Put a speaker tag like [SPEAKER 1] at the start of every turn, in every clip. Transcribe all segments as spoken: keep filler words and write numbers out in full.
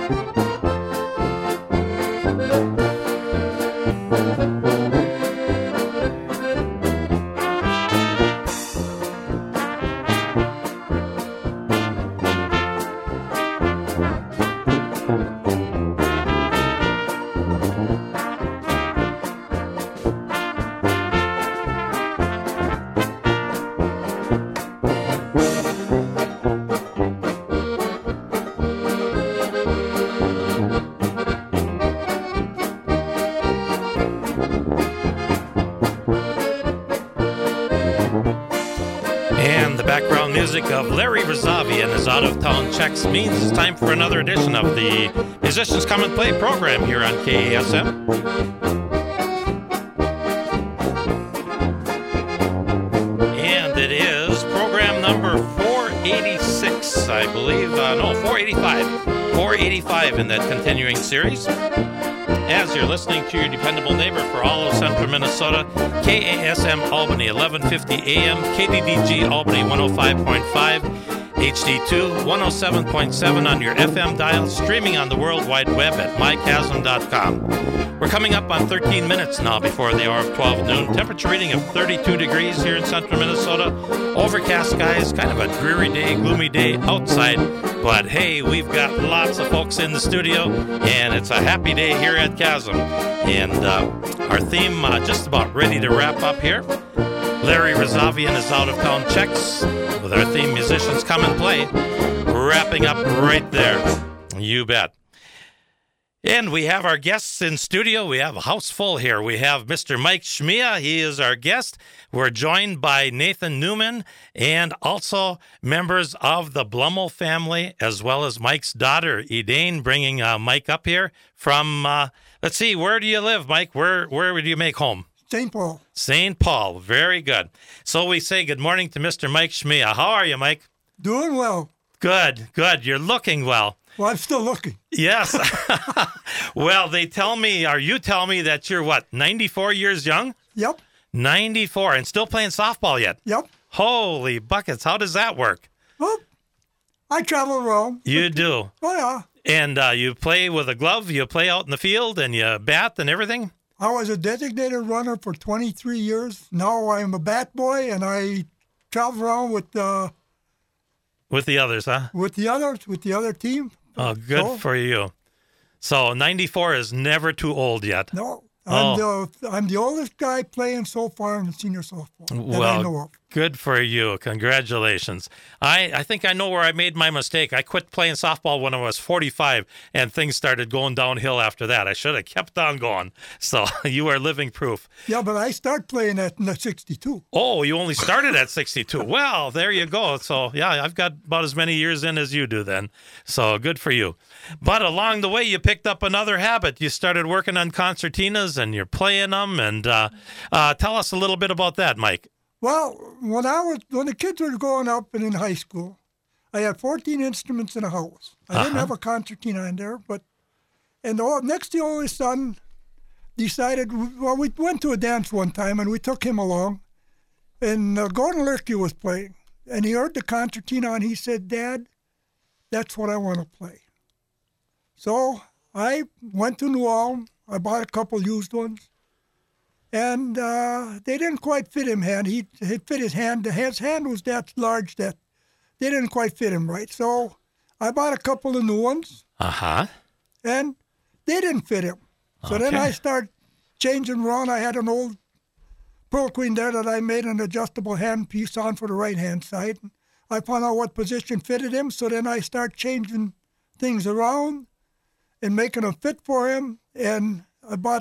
[SPEAKER 1] Music of Larry Razavi and his out-of-town checks means it's time for another edition of the Musicians Come and Play program here on K A S M. And it is program number four eighty-six, I believe. Uh, no, four eighty-five. four eighty-five in that continuing series. As you're listening to your dependable neighbor for all of central Minnesota, K A S M Albany, eleven fifty A M, K D D G Albany, one oh five point five, H D two, one oh seven point seven on your F M dial, streaming on the World Wide Web at my chasm dot com. We're coming up on thirteen minutes now before the hour of twelve noon. Temperature reading of thirty-two degrees here in central Minnesota. Overcast skies, kind of a dreary day, gloomy day outside. But hey, we've got lots of folks in the studio, and it's a happy day here at Chasm. And uh, our theme uh, just about ready to wrap up here. Larry Razavi and his out-of-town checks with our theme Musicians Come and Play. Wrapping up right there. You bet. And we have our guests in studio. We have a house full here. We have Mister Mike Shmia. He is our guest. We're joined by Nathan Newman and also members of the Blummel family, as well as Mike's daughter, Edane, bringing uh, Mike up here from, uh, let's see, where do you live, Mike? Where, where would you make home?
[SPEAKER 2] Saint Paul.
[SPEAKER 1] Saint Paul. Very good. So we say good morning to Mister Mike Shmia. How are you, Mike?
[SPEAKER 2] Doing well.
[SPEAKER 1] Good, good. You're looking well.
[SPEAKER 2] Well, I'm still looking.
[SPEAKER 1] Yes. Well, they tell me, or you tell me that you're, what, ninety-four years young?
[SPEAKER 2] Yep.
[SPEAKER 1] ninety-four, and still playing softball yet?
[SPEAKER 2] Yep.
[SPEAKER 1] Holy buckets. How does that work?
[SPEAKER 2] Well, I travel around.
[SPEAKER 1] You do?
[SPEAKER 2] Oh, yeah.
[SPEAKER 1] And uh, you play with a glove, you play out in the field, and you bat and everything?
[SPEAKER 2] I was a designated runner for twenty-three years. Now I'm a bat boy, and I travel around with uh,
[SPEAKER 1] with the others, huh?
[SPEAKER 2] With the others, with the other team.
[SPEAKER 1] Oh, good so, for you. So ninety-four is never too old yet.
[SPEAKER 2] No, I'm,
[SPEAKER 1] oh.
[SPEAKER 2] the, I'm the oldest guy playing so far in the senior softball that
[SPEAKER 1] well,
[SPEAKER 2] I know of.
[SPEAKER 1] Good for you. Congratulations. I, I think I know where I made my mistake. I quit playing softball when I was forty-five, and things started going downhill after that. I should have kept on going. So you are living proof.
[SPEAKER 2] Yeah, but I started playing at sixty-two.
[SPEAKER 1] Oh, you only started at sixty-two. Well, there you go. So, yeah, I've got about as many years in as you do then. So good for you. But along the way, you picked up another habit. You started working on concertinas, and you're playing them. And uh, uh, tell us a little bit about that, Mike.
[SPEAKER 2] Well, when I was when the kids were growing up and in high school, I had fourteen instruments in the house. I uh-huh. didn't have a concertina in there, but and the next the oldest son decided. Well, we went to a dance one time and we took him along, and uh, Gordon Lurkey was playing, and he heard the concertina and he said, "Dad, that's what I want to play." So I went to New Ulm. I bought a couple used ones. And uh, they didn't quite fit him hand. He it fit his hand. His hand was that large that they didn't quite fit him right. So I bought a couple of new ones.
[SPEAKER 1] Uh-huh.
[SPEAKER 2] And they didn't fit him. So
[SPEAKER 1] okay.
[SPEAKER 2] then I started changing around. I had an old Pearl Queen there that I made an adjustable hand piece on for the right-hand side. I found out what position fitted him. So then I started changing things around and making them fit for him. And I bought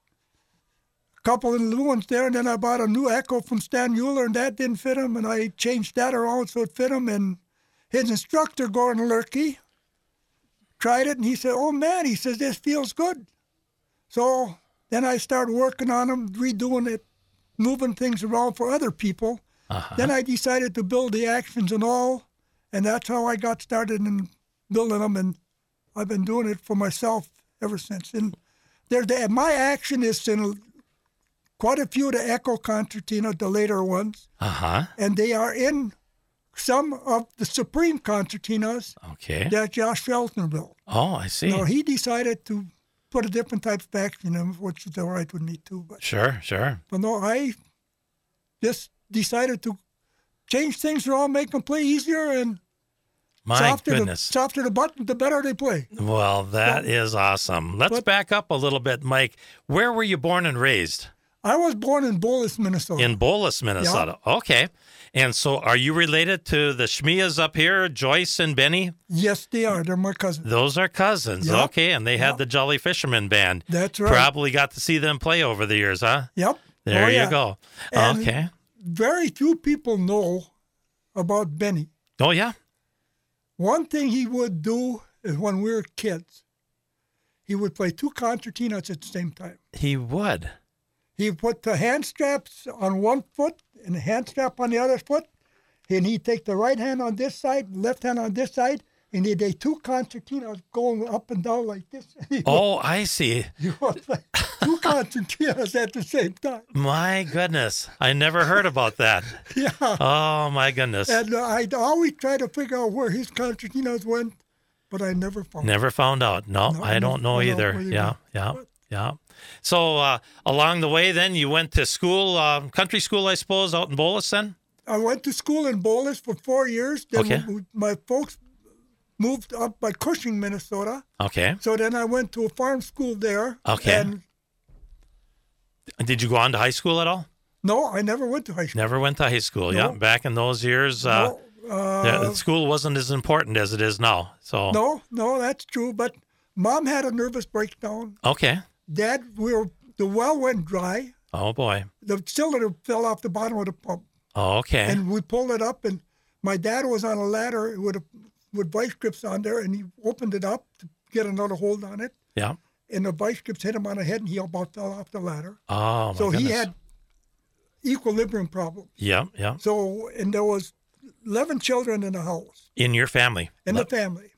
[SPEAKER 2] couple of new ones there, and then I bought a new Echo from Stan Mueller, and that didn't fit him, and I changed that around so it fit him, and his instructor, Gordon Lurkey, tried it, and he said, "Oh, man," he says, "this feels good." So then I started working on them, redoing it, moving things around for other people.
[SPEAKER 1] Uh-huh.
[SPEAKER 2] Then I decided to build the actions and all, and that's how I got started in building them, and I've been doing it for myself ever since. And there, the, my action is in quite a few of the Echo concertina, the later ones.
[SPEAKER 1] Uh-huh.
[SPEAKER 2] And they are in some of the Supreme concertinas
[SPEAKER 1] okay.
[SPEAKER 2] that Josh Feltner built.
[SPEAKER 1] Oh, I see.
[SPEAKER 2] Now, he decided to put a different type of action in him, which is all right with me, too. But,
[SPEAKER 1] Sure, sure.
[SPEAKER 2] but no, I just decided to change things around, make them play easier, and
[SPEAKER 1] My
[SPEAKER 2] softer
[SPEAKER 1] goodness.
[SPEAKER 2] The, softer the button, the better they play.
[SPEAKER 1] Well, that
[SPEAKER 2] But-
[SPEAKER 1] is awesome. Let's
[SPEAKER 2] but-
[SPEAKER 1] back up a little bit, Mike. Where were you born and raised?
[SPEAKER 2] I was born in Bolus, Minnesota.
[SPEAKER 1] In Bolus, Minnesota. Okay. And so are you related to the Schmias up here, Joyce and Benny?
[SPEAKER 2] Yes, they are. They're my cousins.
[SPEAKER 1] Those are cousins.
[SPEAKER 2] Yep.
[SPEAKER 1] Okay. And they had
[SPEAKER 2] Yep.
[SPEAKER 1] the Jolly Fisherman Band.
[SPEAKER 2] That's right.
[SPEAKER 1] Probably got to see them play over the years, huh?
[SPEAKER 2] Yep.
[SPEAKER 1] There
[SPEAKER 2] Oh,
[SPEAKER 1] you
[SPEAKER 2] yeah.
[SPEAKER 1] go.
[SPEAKER 2] And
[SPEAKER 1] Okay.
[SPEAKER 2] Very few people know about Benny.
[SPEAKER 1] Oh, yeah.
[SPEAKER 2] One thing he would do is when we were kids, he would play two concertinas at the same time.
[SPEAKER 1] He would.
[SPEAKER 2] He put the hand straps on one foot and the hand strap on the other foot, and he'd take the right hand on this side, left hand on this side, and he'd do two concertinas going up and down like this. He
[SPEAKER 1] Oh, I see.
[SPEAKER 2] He was like two concertinas at the same time.
[SPEAKER 1] My goodness. I never heard about that.
[SPEAKER 2] Yeah.
[SPEAKER 1] Oh, my goodness.
[SPEAKER 2] And uh, I'd always try to figure out where his concertinas went, but I never found it.
[SPEAKER 1] Never found out. No,
[SPEAKER 2] No,
[SPEAKER 1] I don't know
[SPEAKER 2] no, no,
[SPEAKER 1] either.
[SPEAKER 2] where they
[SPEAKER 1] Yeah,
[SPEAKER 2] went.
[SPEAKER 1] yeah,
[SPEAKER 2] But-
[SPEAKER 1] yeah. So uh, along the way, then you went to school, uh, country school, I suppose, out in Bolus. Then.
[SPEAKER 2] I went to school in Bolus for four years. Then
[SPEAKER 1] Okay.
[SPEAKER 2] we- my folks moved up by Cushing, Minnesota.
[SPEAKER 1] Okay.
[SPEAKER 2] So then I went to a farm school there.
[SPEAKER 1] Okay.
[SPEAKER 2] And
[SPEAKER 1] Did you go on to high school at all?
[SPEAKER 2] no, I never went to high school.
[SPEAKER 1] Never went to high school. Yeah,
[SPEAKER 2] No.
[SPEAKER 1] back in those years, uh,
[SPEAKER 2] no, uh,
[SPEAKER 1] yeah, school wasn't as important as it is now. So.
[SPEAKER 2] no, no, that's true. But Mom had a nervous breakdown.
[SPEAKER 1] Okay.
[SPEAKER 2] Dad, we were, the well went dry.
[SPEAKER 1] Oh boy.
[SPEAKER 2] The cylinder fell off the bottom of the pump.
[SPEAKER 1] Oh, okay.
[SPEAKER 2] And we pulled it up, and my dad was on a ladder with a, with vice grips on there, and he opened it up to get another hold on it.
[SPEAKER 1] yeah.
[SPEAKER 2] And the vice grips hit him on the head, and he about fell off the ladder.
[SPEAKER 1] Oh my
[SPEAKER 2] so
[SPEAKER 1] goodness.
[SPEAKER 2] he had equilibrium problems.
[SPEAKER 1] Yeah, yeah.
[SPEAKER 2] So, and there was eleven children in the house,
[SPEAKER 1] In your family.
[SPEAKER 2] in the family,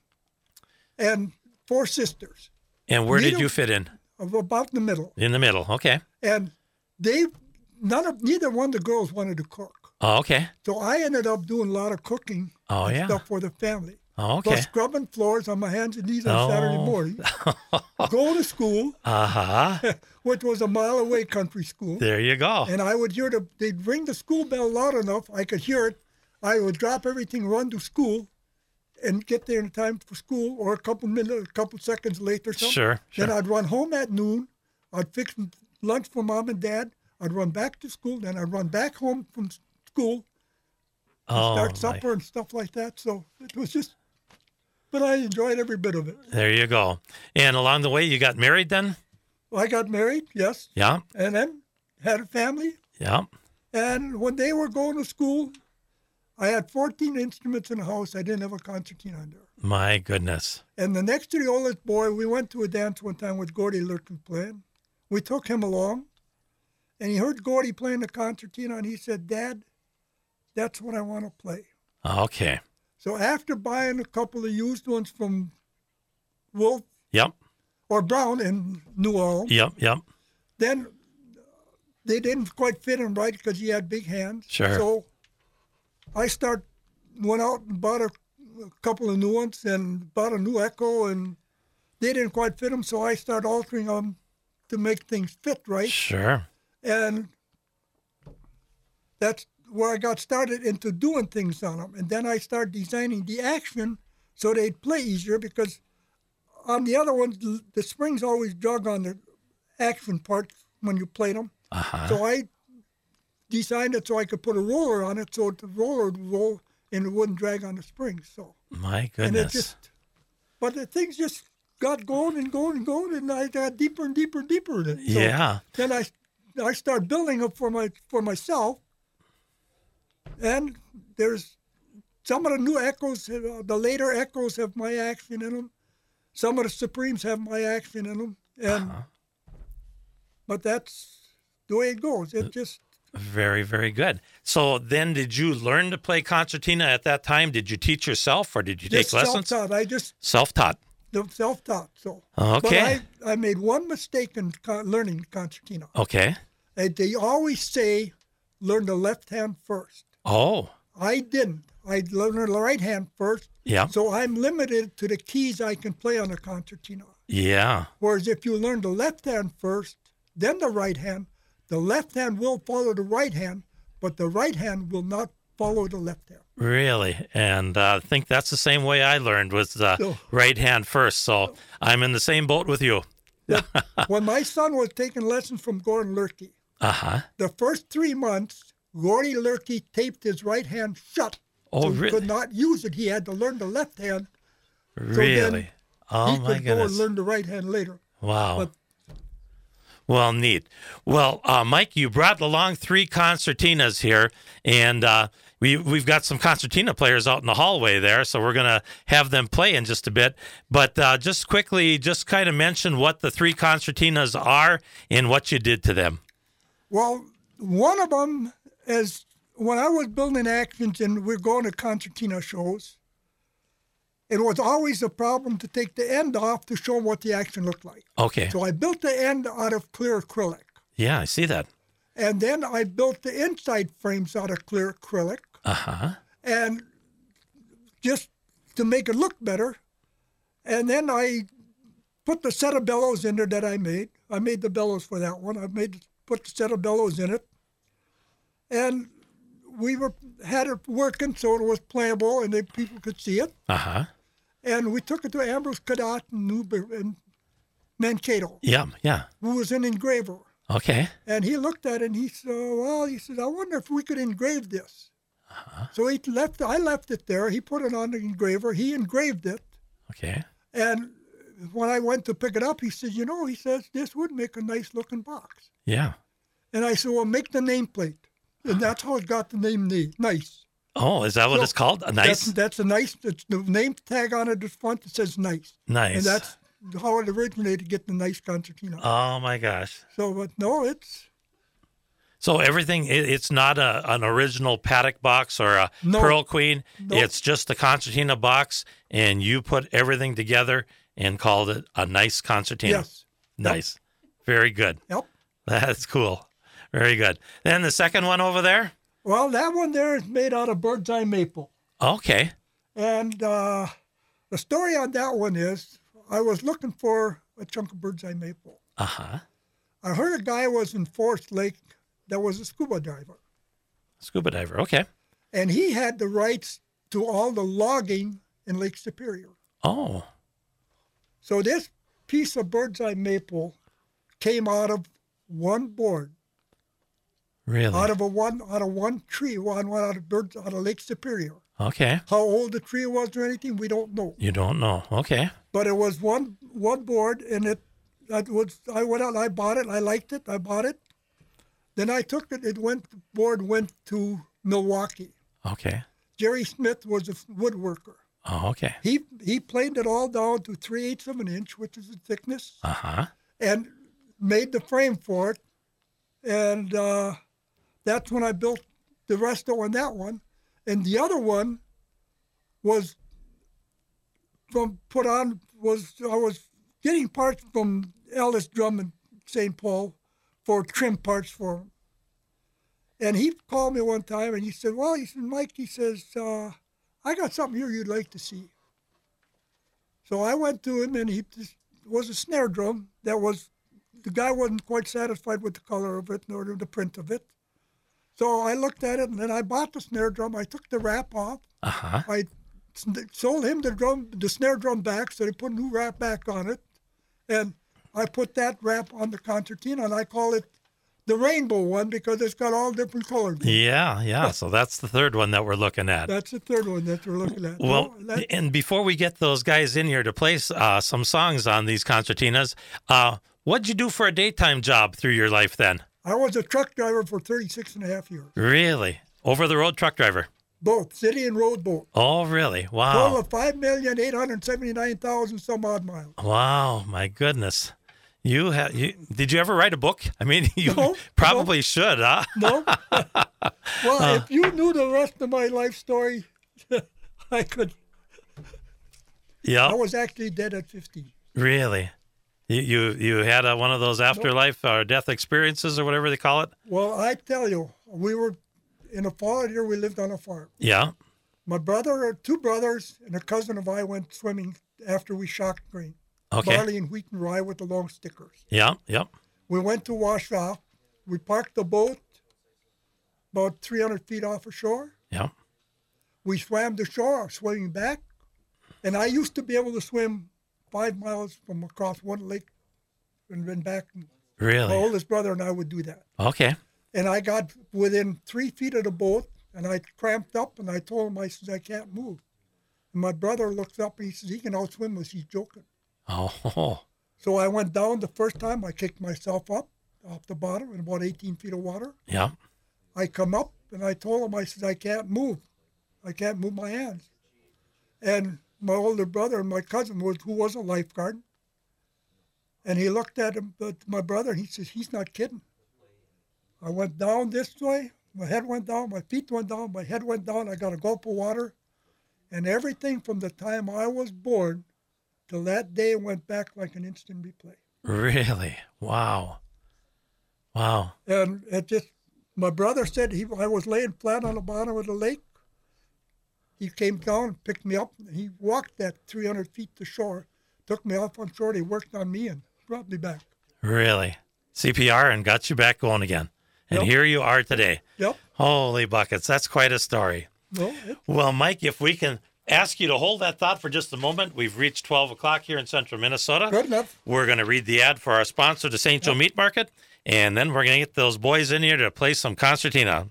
[SPEAKER 2] and four sisters,
[SPEAKER 1] And where did
[SPEAKER 2] Neither-
[SPEAKER 1] you fit in?
[SPEAKER 2] of about in the middle.
[SPEAKER 1] In the middle. Okay.
[SPEAKER 2] And they, none of, neither one of the girls wanted to cook.
[SPEAKER 1] Oh, okay.
[SPEAKER 2] So I ended up doing a lot of cooking
[SPEAKER 1] Oh,
[SPEAKER 2] and
[SPEAKER 1] yeah.
[SPEAKER 2] stuff for the family.
[SPEAKER 1] Oh,
[SPEAKER 2] Plus
[SPEAKER 1] okay.
[SPEAKER 2] scrubbing floors on my hands and knees on
[SPEAKER 1] Oh.
[SPEAKER 2] Saturday morning. Go to school,
[SPEAKER 1] Uh huh.
[SPEAKER 2] which was a mile away country school.
[SPEAKER 1] There you go.
[SPEAKER 2] And I would hear the, they'd ring the school bell loud enough, I could hear it. I would drop everything, run to school, and get there in time for school, or a couple minutes, a couple seconds late or something.
[SPEAKER 1] Sure,
[SPEAKER 2] Then
[SPEAKER 1] sure.
[SPEAKER 2] I'd run home at noon. I'd fix lunch for Mom and Dad. I'd run back to school. Then I'd run back home from school,
[SPEAKER 1] Oh,
[SPEAKER 2] start
[SPEAKER 1] my-
[SPEAKER 2] supper and stuff like that. So it was just, but I enjoyed every bit of it.
[SPEAKER 1] there you go. And along the way, you got married then?
[SPEAKER 2] I got married, yes,
[SPEAKER 1] Yeah,
[SPEAKER 2] and then had a family.
[SPEAKER 1] yeah.
[SPEAKER 2] And when they were going to school, I had fourteen instruments in the house. I didn't have a concertina on there.
[SPEAKER 1] My goodness.
[SPEAKER 2] And the next to the oldest boy, we went to a dance one time with Gordy Lurton playing. We took him along, and he heard Gordy playing the concertina, and he said, "Dad, that's what I want to play."
[SPEAKER 1] Okay.
[SPEAKER 2] So after buying a couple of used ones from Wolf
[SPEAKER 1] Yep,
[SPEAKER 2] or Brown in New Orleans,
[SPEAKER 1] yep, yep.
[SPEAKER 2] then they didn't quite fit him right because he had big hands.
[SPEAKER 1] Sure.
[SPEAKER 2] So I start went out and bought a, a couple of new ones and bought a new Echo, and they didn't quite fit him. So I started altering them to make things fit right,
[SPEAKER 1] Sure.
[SPEAKER 2] and that's where I got started into doing things on them. And then I started designing the action so they'd play easier, because on the other ones, the- the springs always drug on the action part when you played them.
[SPEAKER 1] Uh-huh.
[SPEAKER 2] So I designed it so I could put a roller on it so the roller would roll and it wouldn't drag on the springs. So
[SPEAKER 1] My
[SPEAKER 2] and
[SPEAKER 1] goodness.
[SPEAKER 2] it just, but the things just got going and going and going, and I got deeper and deeper and deeper in it. So
[SPEAKER 1] yeah.
[SPEAKER 2] Then I, I started building them for my for myself, and there's some of the new Echoes, uh, the later Echoes have my action in them. Some of the Supremes have my action in them, and
[SPEAKER 1] Uh-huh.
[SPEAKER 2] but that's the way it goes. It just
[SPEAKER 1] Very, very good. So then did you learn to play concertina at that time? Did you teach yourself or did you take
[SPEAKER 2] just
[SPEAKER 1] lessons?
[SPEAKER 2] self-taught. I just
[SPEAKER 1] Self-taught.
[SPEAKER 2] self-taught. So
[SPEAKER 1] Okay.
[SPEAKER 2] But I, I made one mistake in con- learning concertina.
[SPEAKER 1] Okay.
[SPEAKER 2] Uh, They always say learn the left hand first.
[SPEAKER 1] Oh,
[SPEAKER 2] I didn't. I learned the right hand first,
[SPEAKER 1] Yeah.
[SPEAKER 2] So I'm limited to the keys I can play on a concertina.
[SPEAKER 1] Yeah.
[SPEAKER 2] Whereas if you learn the left hand first, then the right hand, the left hand will follow the right hand, but the right hand will not follow the left hand.
[SPEAKER 1] Really? And uh, I think that's the same way I learned with the
[SPEAKER 2] So-
[SPEAKER 1] right hand first. So I'm in the same boat with you.
[SPEAKER 2] When my son was taking lessons from Gordon Lurkey,
[SPEAKER 1] Uh-huh.
[SPEAKER 2] the first three months, Gordon Lurkey taped his right hand shut.
[SPEAKER 1] Oh,
[SPEAKER 2] so he
[SPEAKER 1] really?
[SPEAKER 2] could not use it. He had to learn the left hand.
[SPEAKER 1] Really? Oh,
[SPEAKER 2] he
[SPEAKER 1] my
[SPEAKER 2] could go and
[SPEAKER 1] goodness.
[SPEAKER 2] learn the right hand later.
[SPEAKER 1] Wow.
[SPEAKER 2] But-
[SPEAKER 1] Well, neat. Well, uh, Mike, you brought along three concertinas here, and uh, we, we've got some concertina players out in the hallway there, so we're going to have them play in just a bit. But uh, just quickly, just kind of mention what the three concertinas are and what you did to them.
[SPEAKER 2] Well, one of them is when I was building actions and we're going to concertina shows, it was always a problem to take the end off to show what the action looked like.
[SPEAKER 1] Okay.
[SPEAKER 2] So I built the end out of clear acrylic.
[SPEAKER 1] Yeah, I see that.
[SPEAKER 2] And then I built the inside frames out of clear acrylic.
[SPEAKER 1] Uh-huh.
[SPEAKER 2] And just to make it look better. And then I put the set of bellows in there that I made. I made the bellows for that one. I made put the set of bellows in it. And we were had it working so it was playable and they, people could see it.
[SPEAKER 1] Uh-huh.
[SPEAKER 2] And we took it to Ambrose Cadott in, Newber- in Mankato,
[SPEAKER 1] Yeah, yeah.
[SPEAKER 2] who was an engraver.
[SPEAKER 1] Okay.
[SPEAKER 2] And he looked at it and he said, well, he said, I wonder if we could engrave this.
[SPEAKER 1] Uh-huh.
[SPEAKER 2] So he left. I left it there. He put it on the engraver. He engraved it.
[SPEAKER 1] Okay.
[SPEAKER 2] And when I went to pick it up, he said, you know, he says, this would make a nice looking box.
[SPEAKER 1] Yeah.
[SPEAKER 2] And I said, well, make the nameplate. And that's how it got the name Ni- Nice.
[SPEAKER 1] Oh, is that what
[SPEAKER 2] So
[SPEAKER 1] it's called? A nice?
[SPEAKER 2] That's, that's a nice, it's the name tag on it, the front, it says Nice.
[SPEAKER 1] Nice.
[SPEAKER 2] And that's how it originated to get the Nice concertina.
[SPEAKER 1] Oh, my gosh.
[SPEAKER 2] So, but no, it's,
[SPEAKER 1] So everything, it, it's not a, an original Paddock box or a
[SPEAKER 2] No.
[SPEAKER 1] Pearl Queen.
[SPEAKER 2] No.
[SPEAKER 1] It's just a concertina box, and you put everything together and called it a nice concertina.
[SPEAKER 2] yes.
[SPEAKER 1] Nice. Very good.
[SPEAKER 2] Yep.
[SPEAKER 1] That's cool. Very good. Then the second one over there?
[SPEAKER 2] Well, that one there is made out of bird's eye maple.
[SPEAKER 1] Okay.
[SPEAKER 2] And uh, the story on that one is I was looking for a chunk of bird's eye maple.
[SPEAKER 1] Uh-huh.
[SPEAKER 2] I heard a guy was in Forest Lake that was a scuba diver.
[SPEAKER 1] Scuba diver. Okay.
[SPEAKER 2] And he had the rights to all the logging in Lake Superior.
[SPEAKER 1] Oh.
[SPEAKER 2] So this piece of bird's eye maple came out of one board,
[SPEAKER 1] Really?
[SPEAKER 2] out of a one out of one tree, one, one out of birds out of Lake Superior.
[SPEAKER 1] Okay.
[SPEAKER 2] How old the tree was or anything, we don't know.
[SPEAKER 1] You don't know. Okay.
[SPEAKER 2] But it was one one board, and it that was I went out, and I bought it, I liked it, I bought it. Then I took it. It went the board went to Milwaukee.
[SPEAKER 1] Okay.
[SPEAKER 2] Jerry Smith was a woodworker.
[SPEAKER 1] Oh, okay.
[SPEAKER 2] He he planed it all down to three eighths of an inch, which is the thickness,
[SPEAKER 1] Uh-huh.
[SPEAKER 2] and made the frame for it. And uh, that's when I built the resto on that one. And the other one was from put on was I was getting parts from Ellis Drum in Saint Paul for trim parts for him. And he called me one time and he said, well, he said, Mike, he says, uh, I got something here you'd like to see. So I went to him and he just was a snare drum that was, the guy wasn't quite satisfied with the color of it nor the print of it. So I looked at it and then I bought the snare drum. I took the wrap off.
[SPEAKER 1] Uh-huh.
[SPEAKER 2] I sold him the drum, the snare drum back, so they put a new wrap back on it. And I put that wrap on the concertina and I call it the rainbow one because it's got all different colors.
[SPEAKER 1] Yeah, yeah. So that's the third one that we're looking at.
[SPEAKER 2] That's the third one that we're looking at.
[SPEAKER 1] Well,
[SPEAKER 2] No, that-
[SPEAKER 1] and before we get those guys in here to play uh, some songs on these concertinas, uh, what'd you do for a daytime job through your life then?
[SPEAKER 2] I was a truck driver for thirty-six and a half years.
[SPEAKER 1] Really? Over-the-road truck driver?
[SPEAKER 2] Both, city and road both.
[SPEAKER 1] Oh, really?
[SPEAKER 2] Total
[SPEAKER 1] Wow.
[SPEAKER 2] of five million eight hundred seventy-nine thousand some odd miles.
[SPEAKER 1] Wow, my goodness. You had you, did you ever write a book? I mean, you
[SPEAKER 2] No,
[SPEAKER 1] probably
[SPEAKER 2] no.
[SPEAKER 1] should, huh?
[SPEAKER 2] No? Well, if you knew the rest of my life story, I could. I
[SPEAKER 1] Yeah.
[SPEAKER 2] was actually dead at fifteen.
[SPEAKER 1] Really? You you, you had a, one of those afterlife or death experiences or whatever they call it?
[SPEAKER 2] Well, I tell you, we were in a fall here, we lived on a farm.
[SPEAKER 1] Yeah.
[SPEAKER 2] My brother, two brothers, and a cousin of I went swimming after we shocked grain.
[SPEAKER 1] Okay.
[SPEAKER 2] Barley and wheat and rye with the long stickers.
[SPEAKER 1] Yeah, yep.
[SPEAKER 2] We went to wash off. We parked the boat about three hundred feet off the shore.
[SPEAKER 1] Yeah.
[SPEAKER 2] We swam the shore, swimming back. And I used to be able to swim five miles from across one lake and then back.
[SPEAKER 1] Really?
[SPEAKER 2] My oldest brother and I would do that.
[SPEAKER 1] Okay.
[SPEAKER 2] And I got within three feet of the boat, and I cramped up, and I told him, I said, I can't move. And my brother looks up, and he says, he can outswim us. He's joking.
[SPEAKER 1] Oh.
[SPEAKER 2] So I went down the first time. I kicked myself up off the bottom in about eighteen feet of water.
[SPEAKER 1] Yeah.
[SPEAKER 2] I come up, and I told him, I said, I can't move. I can't move my hands. And my older brother and my cousin, was, who was a lifeguard, and he looked at him, at my brother, and he says, he's not kidding. I went down this way. My head went down, my feet went down, my head went down. I got a gulp of water. And everything from the time I was born till that day went back like an instant replay.
[SPEAKER 1] Really? Wow. Wow.
[SPEAKER 2] And it just, my brother said he, I was laying flat on the bottom of the lake. He came down and picked me up. He walked that three hundred feet to shore, took me off on shore. He worked on me and brought me back.
[SPEAKER 1] Really? C P R and got you back going again. And
[SPEAKER 2] Yep.
[SPEAKER 1] here you are today.
[SPEAKER 2] Yep.
[SPEAKER 1] Holy buckets. That's quite a story.
[SPEAKER 2] No, it,
[SPEAKER 1] Well, Mike, if we can ask you to hold that thought for just a moment. We've reached twelve o'clock here in central Minnesota.
[SPEAKER 2] good enough.
[SPEAKER 1] We're going to read the ad for our sponsor, the Saint Joe Meat Market, and then we're going to get those boys in here to play some concertina.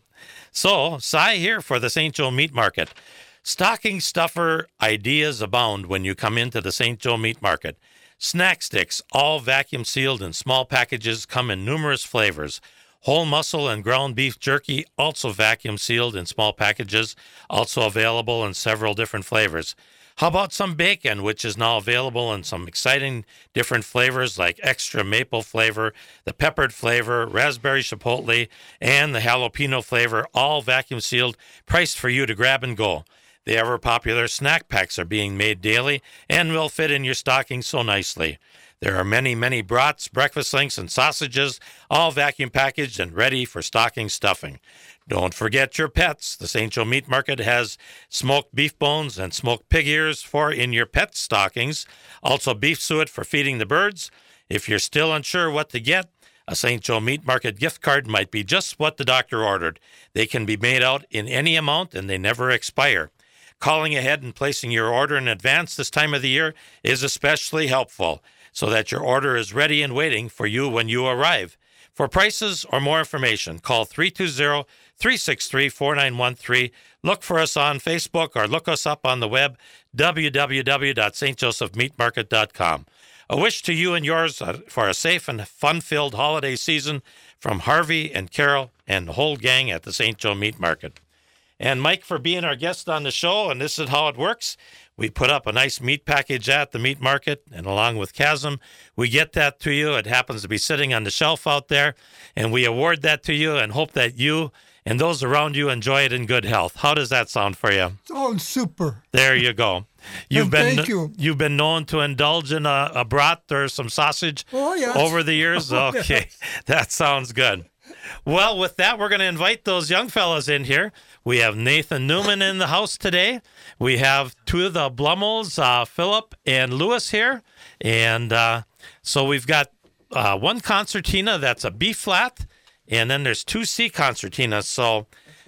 [SPEAKER 1] So, Cy here for the Saint Joe Meat Market. Stocking stuffer ideas abound when you come into the Saint Joe Meat Market. Snack sticks, all vacuum sealed in small packages, come in numerous flavors. Whole muscle and ground beef jerky, also vacuum sealed in small packages, also available in several different flavors. How about some bacon, which is now available in some exciting different flavors like extra maple flavor, the peppered flavor, raspberry chipotle, and the jalapeno flavor, all vacuum sealed, priced for you to grab and go. The ever-popular snack packs are being made daily and will fit in your stocking so nicely. There are many, many brats, breakfast links, and sausages, all vacuum packaged and ready for stocking stuffing. Don't forget your pets. The Saint Joe Meat Market has smoked beef bones and smoked pig ears for in your pet stockings. Also beef suet for feeding the birds. If you're still unsure what to get, a Saint Joe Meat Market gift card might be just what the doctor ordered. They can be made out in any amount and they never expire. Calling ahead and placing your order in advance this time of the year is especially helpful, so that your order is ready and waiting for you when you arrive. For prices or more information, call three two zero, three six three, four nine one three. Look for us on Facebook or look us up on the web, w w w dot st joseph meat market dot com. A wish to you and yours for a safe and fun-filled holiday season from Harvey and Carol and the whole gang at the Saint Joe Meat Market. And Mike, for being our guest on the show, and this is how it works. We put up a nice meat package at the meat market, and along with Chasm, we get that to you. It happens to be sitting on the shelf out there, and we award that to you and hope that you and those around you enjoy it in good health. How does that sound for you?
[SPEAKER 2] Sounds super.
[SPEAKER 1] There you go. You've
[SPEAKER 2] And
[SPEAKER 1] been
[SPEAKER 2] thank you.
[SPEAKER 1] You've been known to indulge in a, a brat or some sausage
[SPEAKER 2] Oh, yes.
[SPEAKER 1] over the years.
[SPEAKER 2] Oh,
[SPEAKER 1] Okay,
[SPEAKER 2] yes.
[SPEAKER 1] that sounds good. Well, with that, we're going to invite those young fellas in here. We have Nathan Newman in the house today. We have two of the Blummels, uh, Philip and Lewis here. And uh, so we've got uh, one concertina that's a B flat, and then there's two C concertinas. So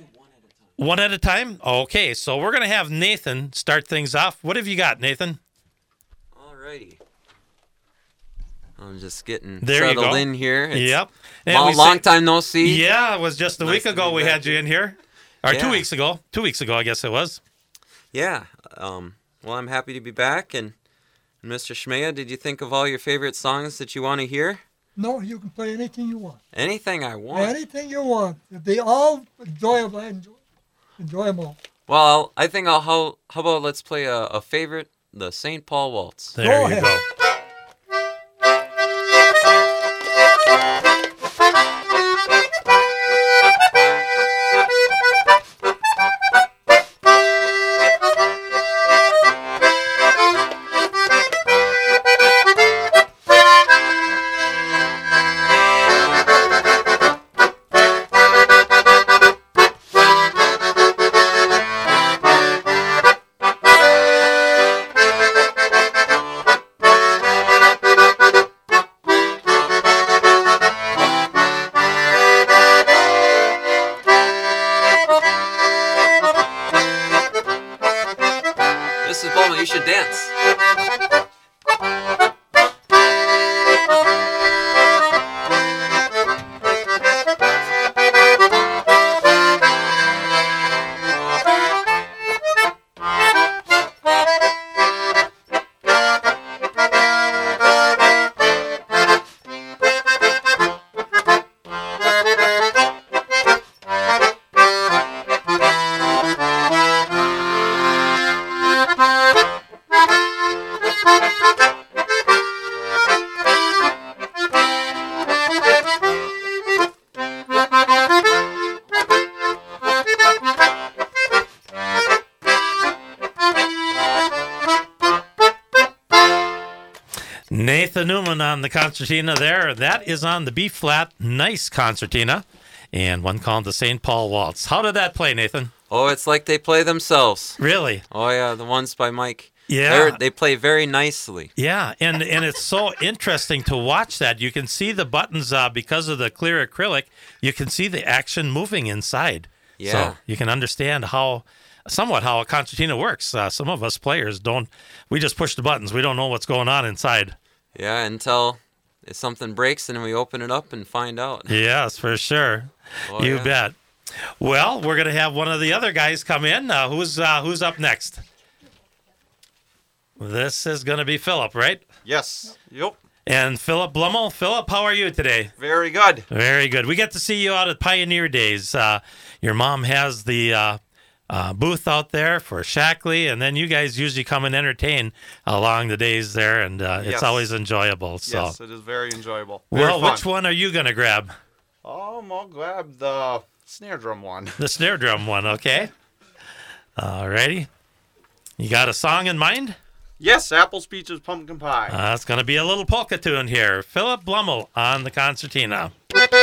[SPEAKER 1] one at a time? Okay, so we're going to have Nathan start things off. What have you got, Nathan?
[SPEAKER 3] All righty. I'm just getting
[SPEAKER 1] There you
[SPEAKER 3] settled
[SPEAKER 1] go.
[SPEAKER 3] in here. It's
[SPEAKER 1] Yep. And
[SPEAKER 3] Long,
[SPEAKER 1] we
[SPEAKER 3] long
[SPEAKER 1] say-
[SPEAKER 3] time no see.
[SPEAKER 1] Yeah, it was just a
[SPEAKER 3] Nice
[SPEAKER 1] week
[SPEAKER 3] to
[SPEAKER 1] ago
[SPEAKER 3] be
[SPEAKER 1] we
[SPEAKER 3] back
[SPEAKER 1] had you
[SPEAKER 3] here.
[SPEAKER 1] in here. Or two
[SPEAKER 3] Yeah.
[SPEAKER 1] weeks ago. Two weeks ago, I guess it was.
[SPEAKER 3] Yeah. Um, well, I'm happy to be back. And, and Mister Schmea, did you think of all your favorite songs that you want to hear?
[SPEAKER 2] No, you can play anything you want.
[SPEAKER 3] Anything I want.
[SPEAKER 2] Anything you want. If they all enjoyable, I enjoy, enjoy them all.
[SPEAKER 3] Well, I think I'll. How, how about let's play a, a favorite, the Saint Paul Waltz.
[SPEAKER 1] There
[SPEAKER 2] Go
[SPEAKER 1] you
[SPEAKER 2] ahead.
[SPEAKER 1] go.
[SPEAKER 3] Thank
[SPEAKER 1] Nathan Newman on the concertina there. That is on the B-flat, nice concertina, and one called the Saint Paul Waltz. How did that play, Nathan?
[SPEAKER 3] Oh, it's like they play themselves.
[SPEAKER 1] Really?
[SPEAKER 3] Oh, yeah, the ones by Mike.
[SPEAKER 1] Yeah.
[SPEAKER 3] They're, they play very nicely.
[SPEAKER 1] Yeah, and, and it's so interesting to watch that. You can see the buttons, uh, because of the clear acrylic, you can see the action moving inside.
[SPEAKER 3] Yeah.
[SPEAKER 1] So you can understand how, somewhat how a concertina works. Uh, some of us players don't, we just push the buttons. We don't know what's going on inside.
[SPEAKER 3] Yeah, until if something breaks and we open it up and find out.
[SPEAKER 1] Yes, for sure.
[SPEAKER 3] Oh,
[SPEAKER 1] you
[SPEAKER 3] yeah.
[SPEAKER 1] bet. Well, we're going to have one of the other guys come in. Uh, who's uh, who's up next? This is going to be Philip, right?
[SPEAKER 4] Yes. Yep.
[SPEAKER 1] And Philip Blummel. Philip, how are you today?
[SPEAKER 4] Very good.
[SPEAKER 1] Very good. We get to see you out at Pioneer Days. Uh, your mom has the uh, uh, booth out there for Shackley, and then you guys usually come and entertain along the days there, and uh, it's
[SPEAKER 4] Yes.
[SPEAKER 1] always enjoyable. So,
[SPEAKER 4] Yes, it is very enjoyable. Very
[SPEAKER 1] well,
[SPEAKER 4] fun.
[SPEAKER 1] which one are you going to grab?
[SPEAKER 4] Um, I'll grab the snare drum one.
[SPEAKER 1] The snare drum one, okay? All righty. You got a song in mind?
[SPEAKER 4] Yes, apples, peaches, pumpkin pie.
[SPEAKER 1] Uh, it's going to be a little polka tune here. Philip Blummel on the concertina.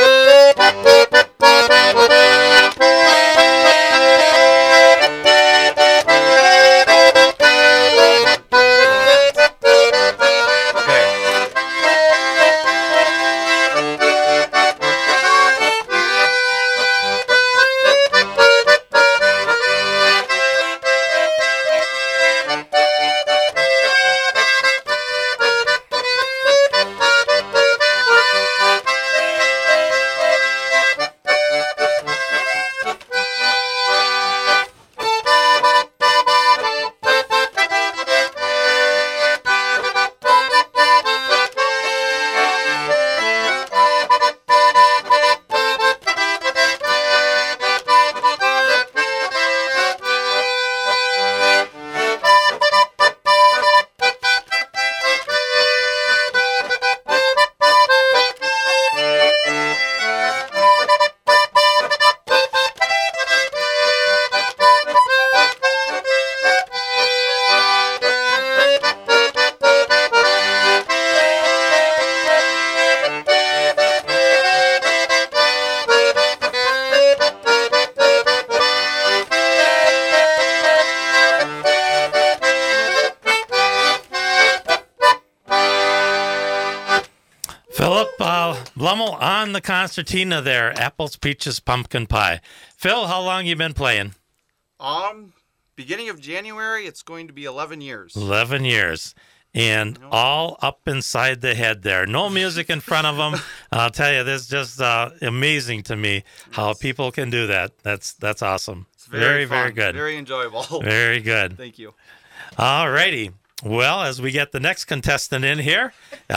[SPEAKER 1] Philip uh, Blummel on the concertina there. Apples, peaches, pumpkin pie. Phil, how long you been playing?
[SPEAKER 4] Um, beginning of January, it's going to be eleven years.
[SPEAKER 1] eleven years. And all up inside the head there. No music in front of them. I'll tell you, this is just uh, amazing to me how people can do that. That's that's awesome.
[SPEAKER 4] It's very,
[SPEAKER 1] very, very
[SPEAKER 4] fun,
[SPEAKER 1] good.
[SPEAKER 4] Very enjoyable.
[SPEAKER 1] Very good.
[SPEAKER 4] Thank you.
[SPEAKER 1] All righty. Well, as we get the next contestant in here,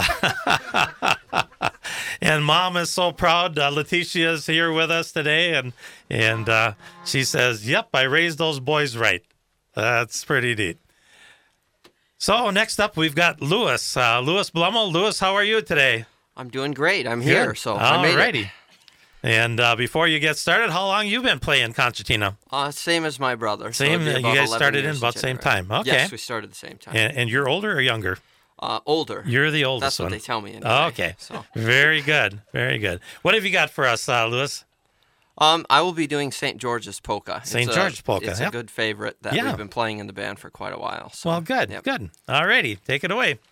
[SPEAKER 1] and Mom is so proud. Uh, Leticia is here with us today, and and uh, she says, "Yep, I raised those boys right." That's pretty neat. So next up, we've got Lewis. Uh, Lewis Blummel. Lewis, how are you today?
[SPEAKER 5] I'm doing great. I'm here,
[SPEAKER 1] Good.
[SPEAKER 5] so I made
[SPEAKER 1] Alrighty.
[SPEAKER 5] it.
[SPEAKER 1] And uh, before you get started, how long you been playing concertina?
[SPEAKER 5] Uh, same as my brother. so
[SPEAKER 1] Same.
[SPEAKER 5] it'd be
[SPEAKER 1] you
[SPEAKER 5] about
[SPEAKER 1] guys
[SPEAKER 5] eleven
[SPEAKER 1] started in
[SPEAKER 5] years
[SPEAKER 1] about the same
[SPEAKER 5] January.
[SPEAKER 1] time. Okay.
[SPEAKER 5] Yes, we started at the same time.
[SPEAKER 1] And, and you're older or younger?
[SPEAKER 5] Uh, older.
[SPEAKER 1] You're the oldest
[SPEAKER 5] That's what
[SPEAKER 1] one.
[SPEAKER 5] they tell me. Anyway,
[SPEAKER 1] Oh, okay.
[SPEAKER 5] So,
[SPEAKER 1] Very good. Very good. What have you got for us, uh, Lewis?
[SPEAKER 5] um, I will be doing Saint George's polka.
[SPEAKER 1] Saint
[SPEAKER 5] It's a-
[SPEAKER 1] George's polka,
[SPEAKER 5] It's
[SPEAKER 1] yeah.
[SPEAKER 5] a good favorite that
[SPEAKER 1] Yeah.
[SPEAKER 5] we've been playing in the band for quite a while. So,
[SPEAKER 1] Well, good.
[SPEAKER 5] yep.
[SPEAKER 1] Good. All righty. Take it away.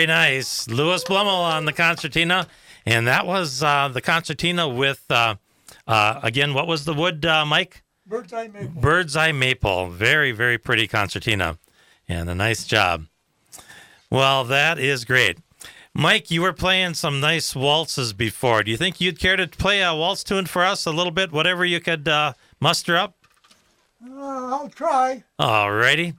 [SPEAKER 1] nice. Louis Blummel on the concertina. And that was uh, the concertina with, uh, uh, again, what was the wood, uh, Mike?
[SPEAKER 2] Bird's eye maple.
[SPEAKER 1] Bird's eye maple. Very, very pretty concertina. And a nice job. Well, that is great. Mike, you were playing some nice waltzes before. Do you think you'd care to play a waltz tune for us a little bit, whatever you could uh, muster up?
[SPEAKER 2] Uh, I'll try.
[SPEAKER 1] All righty.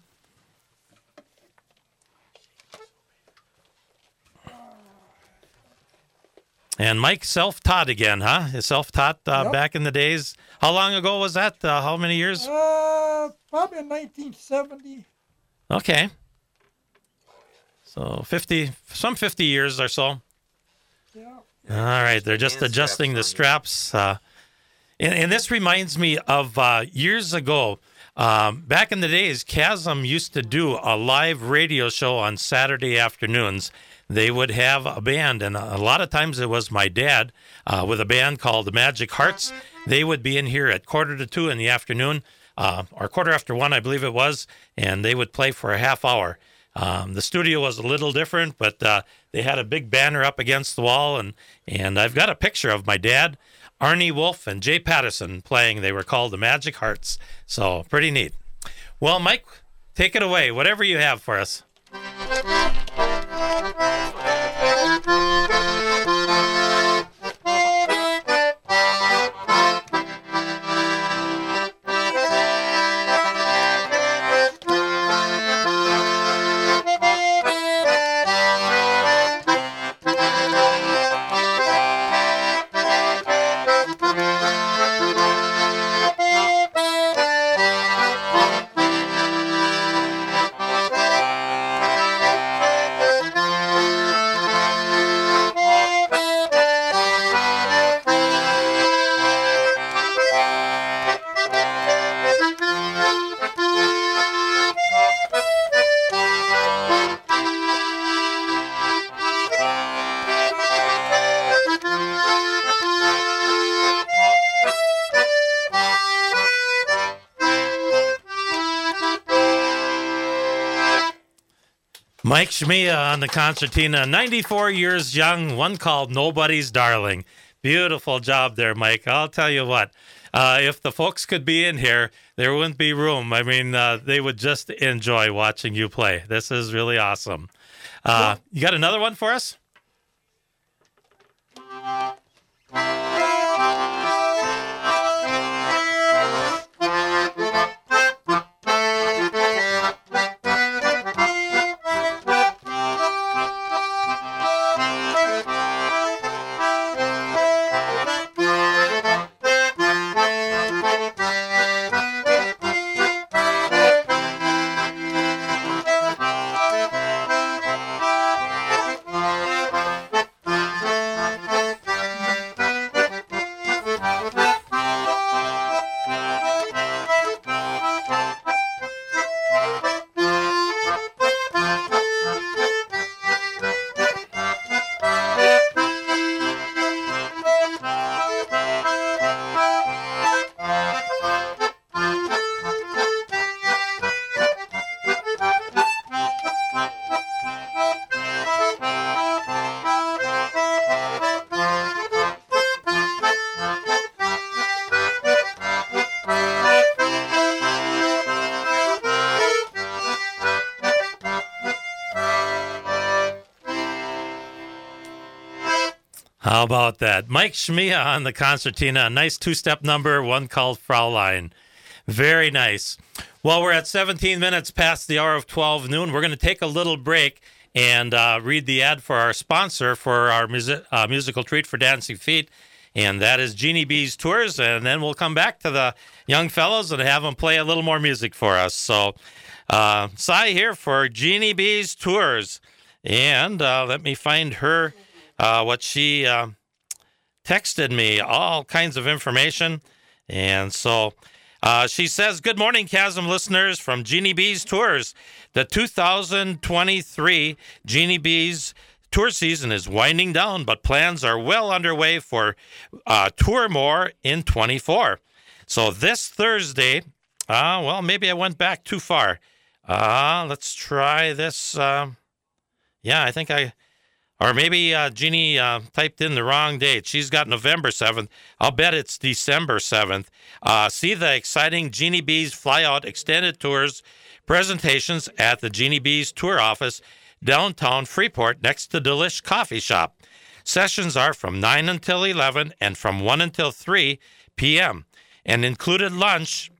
[SPEAKER 1] And Mike self-taught again, huh? Self-taught uh,
[SPEAKER 2] Yep.
[SPEAKER 1] back in the days. How long ago was that? Uh, how many years?
[SPEAKER 2] Uh, probably in nineteen seventy.
[SPEAKER 1] Okay. So fifty, some fifty years or so.
[SPEAKER 2] Yeah.
[SPEAKER 1] All right, they're just
[SPEAKER 3] Hand
[SPEAKER 1] adjusting the
[SPEAKER 3] straps
[SPEAKER 1] straps. Uh, and, and this reminds me of uh, years ago. Um, back in the days, Chasm used to do a live radio show on Saturday afternoons. They would have a band, and a lot of times it was my dad uh, with a band called the Magic Hearts. They would be in here at quarter to two in the afternoon, uh, or quarter after one, I believe it was, and they would play for a half hour. Um, the studio was a little different, but uh, they had a big banner up against the wall, and, and I've got a picture of my dad, Arnie Wolf, and Jay Patterson playing. They were called the Magic Hearts, so pretty neat. Well, Mike, take it away, whatever you have for us. Mike Shmia on the concertina, ninety-four years young, one called Nobody's Darling. Beautiful job there, Mike. I'll tell you what, uh, if the folks could be in here, there wouldn't be room. I mean, uh, they would just enjoy watching you play. This is really awesome. Uh, you got another one for us? How about that? Mike Shmia on the concertina, a nice two-step number, one called Fraulein. Very nice. Well, we're at seventeen minutes past the hour of twelve noon. We're going to take a little break and uh, read the ad for our sponsor for our music, uh, musical treat for Dancing Feet, and that is Jeannie B's Tours, and then we'll come back to the young fellows and have them play a little more music for us. So, uh, Cy here for Jeannie B's Tours, and uh, let me find her, uh, what she uh, texted me, all kinds of information, and so... Uh, she says, good morning, Chasm listeners from Jeannie B's Tours. The two thousand twenty-three Jeannie B's tour season is winding down, but plans are well underway for uh, Tour More in twenty-four. So this Thursday, uh, well, maybe I went back too far. Uh, let's try this. Uh, Yeah, I think I, or maybe uh, Jeannie uh, typed in the wrong date. She's got November seventh. I'll bet it's December seventh. Uh, see the exciting Jeannie B's Flyout Extended Tours presentations at the Jeannie B's Tour Office, downtown Freeport, next to Delish Coffee Shop. Sessions are from nine until eleven and from one until three p.m. And included lunch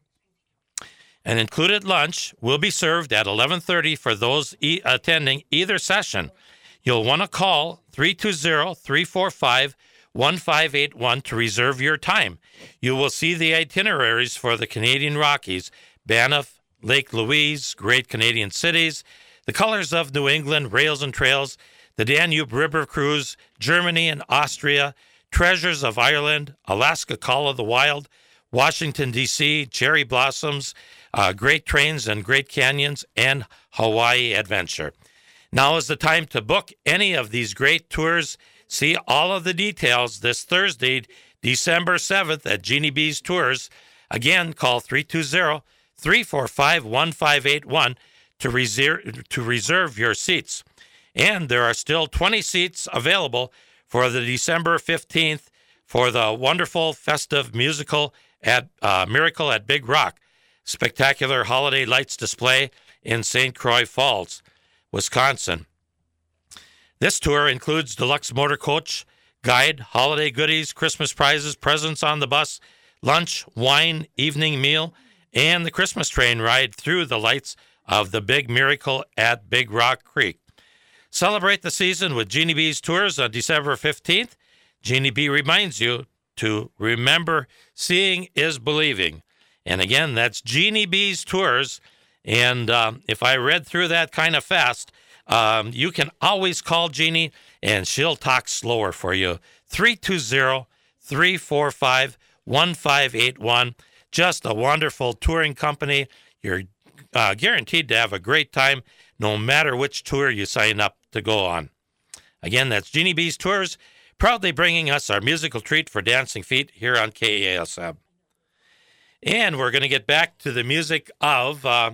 [SPEAKER 1] An included lunch will be served at eleven thirty for those e- attending either session. You'll want to call three two zero, three four five, one five eight one to reserve your time. You will see the itineraries for the Canadian Rockies, Banff, Lake Louise, Great Canadian Cities, the Colors of New England, Rails and Trails, the Danube River Cruise, Germany and Austria, Treasures of Ireland, Alaska Call of the Wild, Washington, D C, Cherry Blossoms, uh, Great Trains and Great Canyons, and Hawaii Adventure. Now is the time to book any of these great tours. See all of the details this Thursday, December seventh at Jeannie B's Tours. Again, call three two zero, three four five, one five eight one to reserve, to reserve your seats. And there are still twenty seats available for the December fifteenth for the wonderful festive musical at uh, Miracle at Big Rock, spectacular holiday lights display in Saint Croix Falls, Wisconsin. This tour includes deluxe motor coach, guide, holiday goodies, Christmas prizes, presents on the bus, lunch, wine, evening meal, and the Christmas train ride through the lights of the Big Miracle at Big Rock Creek. Celebrate the season with Jeannie B's Tours on December fifteenth. Jeannie B reminds you to remember seeing is believing. And again, that's Jeannie B's Tours. And um, if I read through that kind of fast, um, you can always call Jeannie and she'll talk slower for you. three two zero, three four five, one five eight one. Just a wonderful touring company. You're uh, guaranteed to have a great time no matter which tour you sign up to go on. Again, that's Jeannie B's Tours, proudly bringing us our musical treat for Dancing Feet here on K A S M. And we're going to get back to the music of, uh,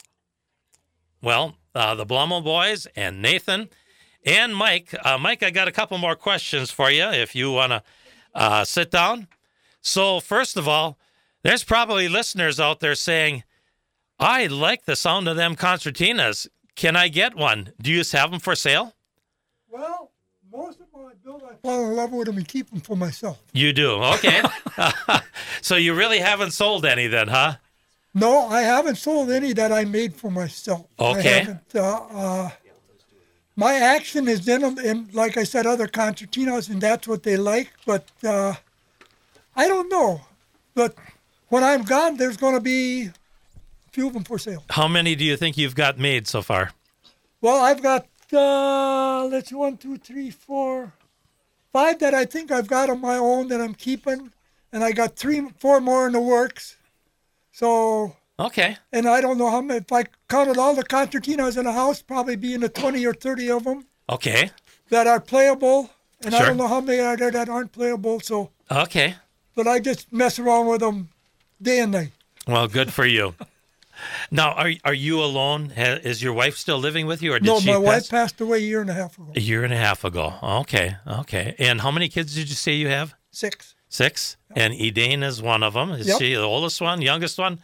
[SPEAKER 1] well, uh, the Blummel Boys and Nathan and Mike. Uh, Mike, I got a couple more questions for you if you want to uh, sit down. So first of all, there's probably listeners out there saying, I like the sound of them concertinas. Can I get one? Do you have them for sale?
[SPEAKER 2] Well, most of my bills, I fall in love with them and keep them for myself.
[SPEAKER 1] You do? Okay. So you really haven't sold any then, huh?
[SPEAKER 2] No, I haven't sold any that I made for myself.
[SPEAKER 1] Okay.
[SPEAKER 2] I haven't, uh, uh, my action is in them, and like I said, other concertinas, and that's what they like. But uh, I don't know. But when I'm gone, there's going to be a few of them for sale.
[SPEAKER 1] How many do you think you've got made so far?
[SPEAKER 2] Well, I've got, uh, let's see, one, two, three, four, five that I think I've got on my own that I'm keeping. And I got three, four more in the works. So,
[SPEAKER 1] Okay.
[SPEAKER 2] and I don't know how many, if I counted all the concertinas in the house, probably be in the twenty or thirty of them
[SPEAKER 1] Okay.
[SPEAKER 2] that are playable. And I
[SPEAKER 1] Sure.
[SPEAKER 2] don't know how many are there that aren't playable. So,
[SPEAKER 1] Okay.
[SPEAKER 2] but I just mess around with them day and night.
[SPEAKER 1] Well, good for you. Now, are are you alone? Ha- Is your wife still living with you, or did
[SPEAKER 2] No,
[SPEAKER 1] she
[SPEAKER 2] my
[SPEAKER 1] pass?
[SPEAKER 2] wife passed away a year and a half ago.
[SPEAKER 1] A year and a half ago. Okay. Okay. And how many kids did you say you have?
[SPEAKER 2] Six.
[SPEAKER 1] Six. And Edane is one of them. Is
[SPEAKER 2] Yep.
[SPEAKER 1] she the oldest one, youngest one?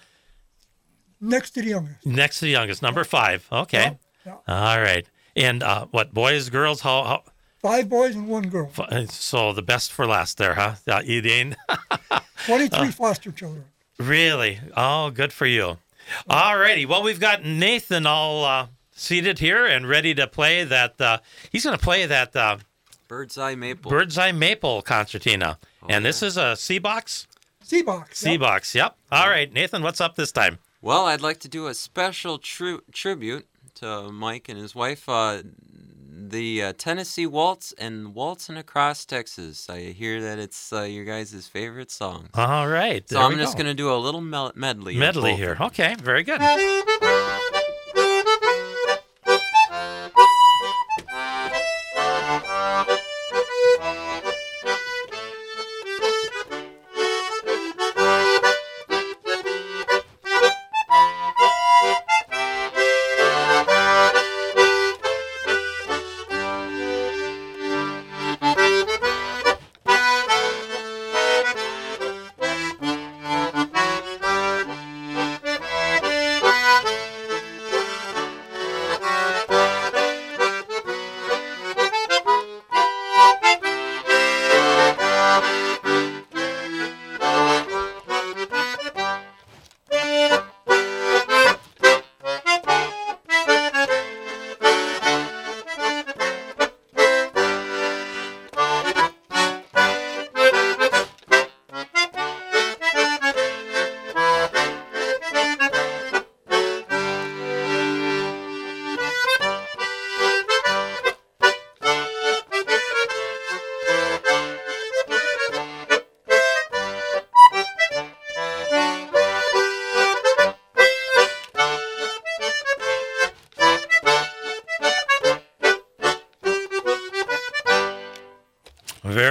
[SPEAKER 2] Next to the youngest.
[SPEAKER 1] Next to the youngest, number five. Okay.
[SPEAKER 2] Yeah.
[SPEAKER 1] All right. And uh, what, boys, girls? How? how
[SPEAKER 2] Five boys and one girl.
[SPEAKER 1] f- so the best for last there, huh? Uh, Edane.
[SPEAKER 2] twenty-three foster children.
[SPEAKER 1] Really? Oh, good for you. All righty. Well, we've got Nathan all uh, seated here and ready to play that. Uh, he's going to play that uh,
[SPEAKER 3] Bird's Eye Maple.
[SPEAKER 1] Bird's Eye Maple concertina. And this is a C box?
[SPEAKER 2] C-box.
[SPEAKER 1] C box, yep. All right, Nathan, what's up this time?
[SPEAKER 3] Well, I'd like to do a special tri- tribute to Mike and his wife, uh, the uh, Tennessee Waltz and Waltzing Across Texas. I hear that it's uh, your guys' favorite song.
[SPEAKER 1] All right.
[SPEAKER 3] So I'm just going to do a little mel- medley. of
[SPEAKER 1] medley
[SPEAKER 3] both
[SPEAKER 1] here.
[SPEAKER 3] of them.
[SPEAKER 1] Okay, very good.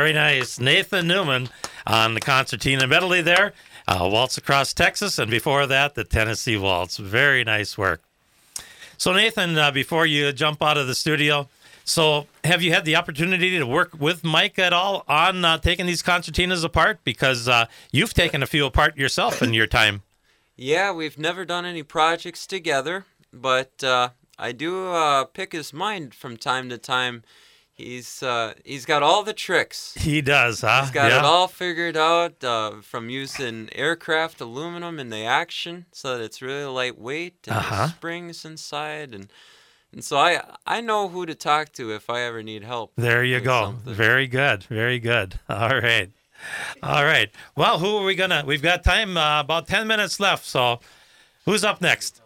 [SPEAKER 1] Very nice. Nathan Newman on the concertina medley there. Uh, Waltz Across Texas, and before that, the Tennessee Waltz. Very nice work. So, Nathan, uh, before you jump out of the studio, so have you had the opportunity to work with Mike at all on uh, taking these concertinas apart? Because uh, you've taken a few apart yourself in your time.
[SPEAKER 3] Yeah, we've never done any projects together, but uh, I do uh, pick his mind from time to time. He's uh, he's got all the tricks.
[SPEAKER 1] He does, huh?
[SPEAKER 3] He's got
[SPEAKER 1] yeah.
[SPEAKER 3] it all figured out, uh, from using aircraft aluminum in the action so that it's really lightweight and
[SPEAKER 1] Uh-huh.
[SPEAKER 3] the springs inside, and and so I I know who to talk to if I ever need help.
[SPEAKER 1] There you
[SPEAKER 3] with
[SPEAKER 1] go.
[SPEAKER 3] something.
[SPEAKER 1] Very good. Very good. All right. All right. Well, who are we going to? We've got time, uh, about ten minutes left. So who's up next?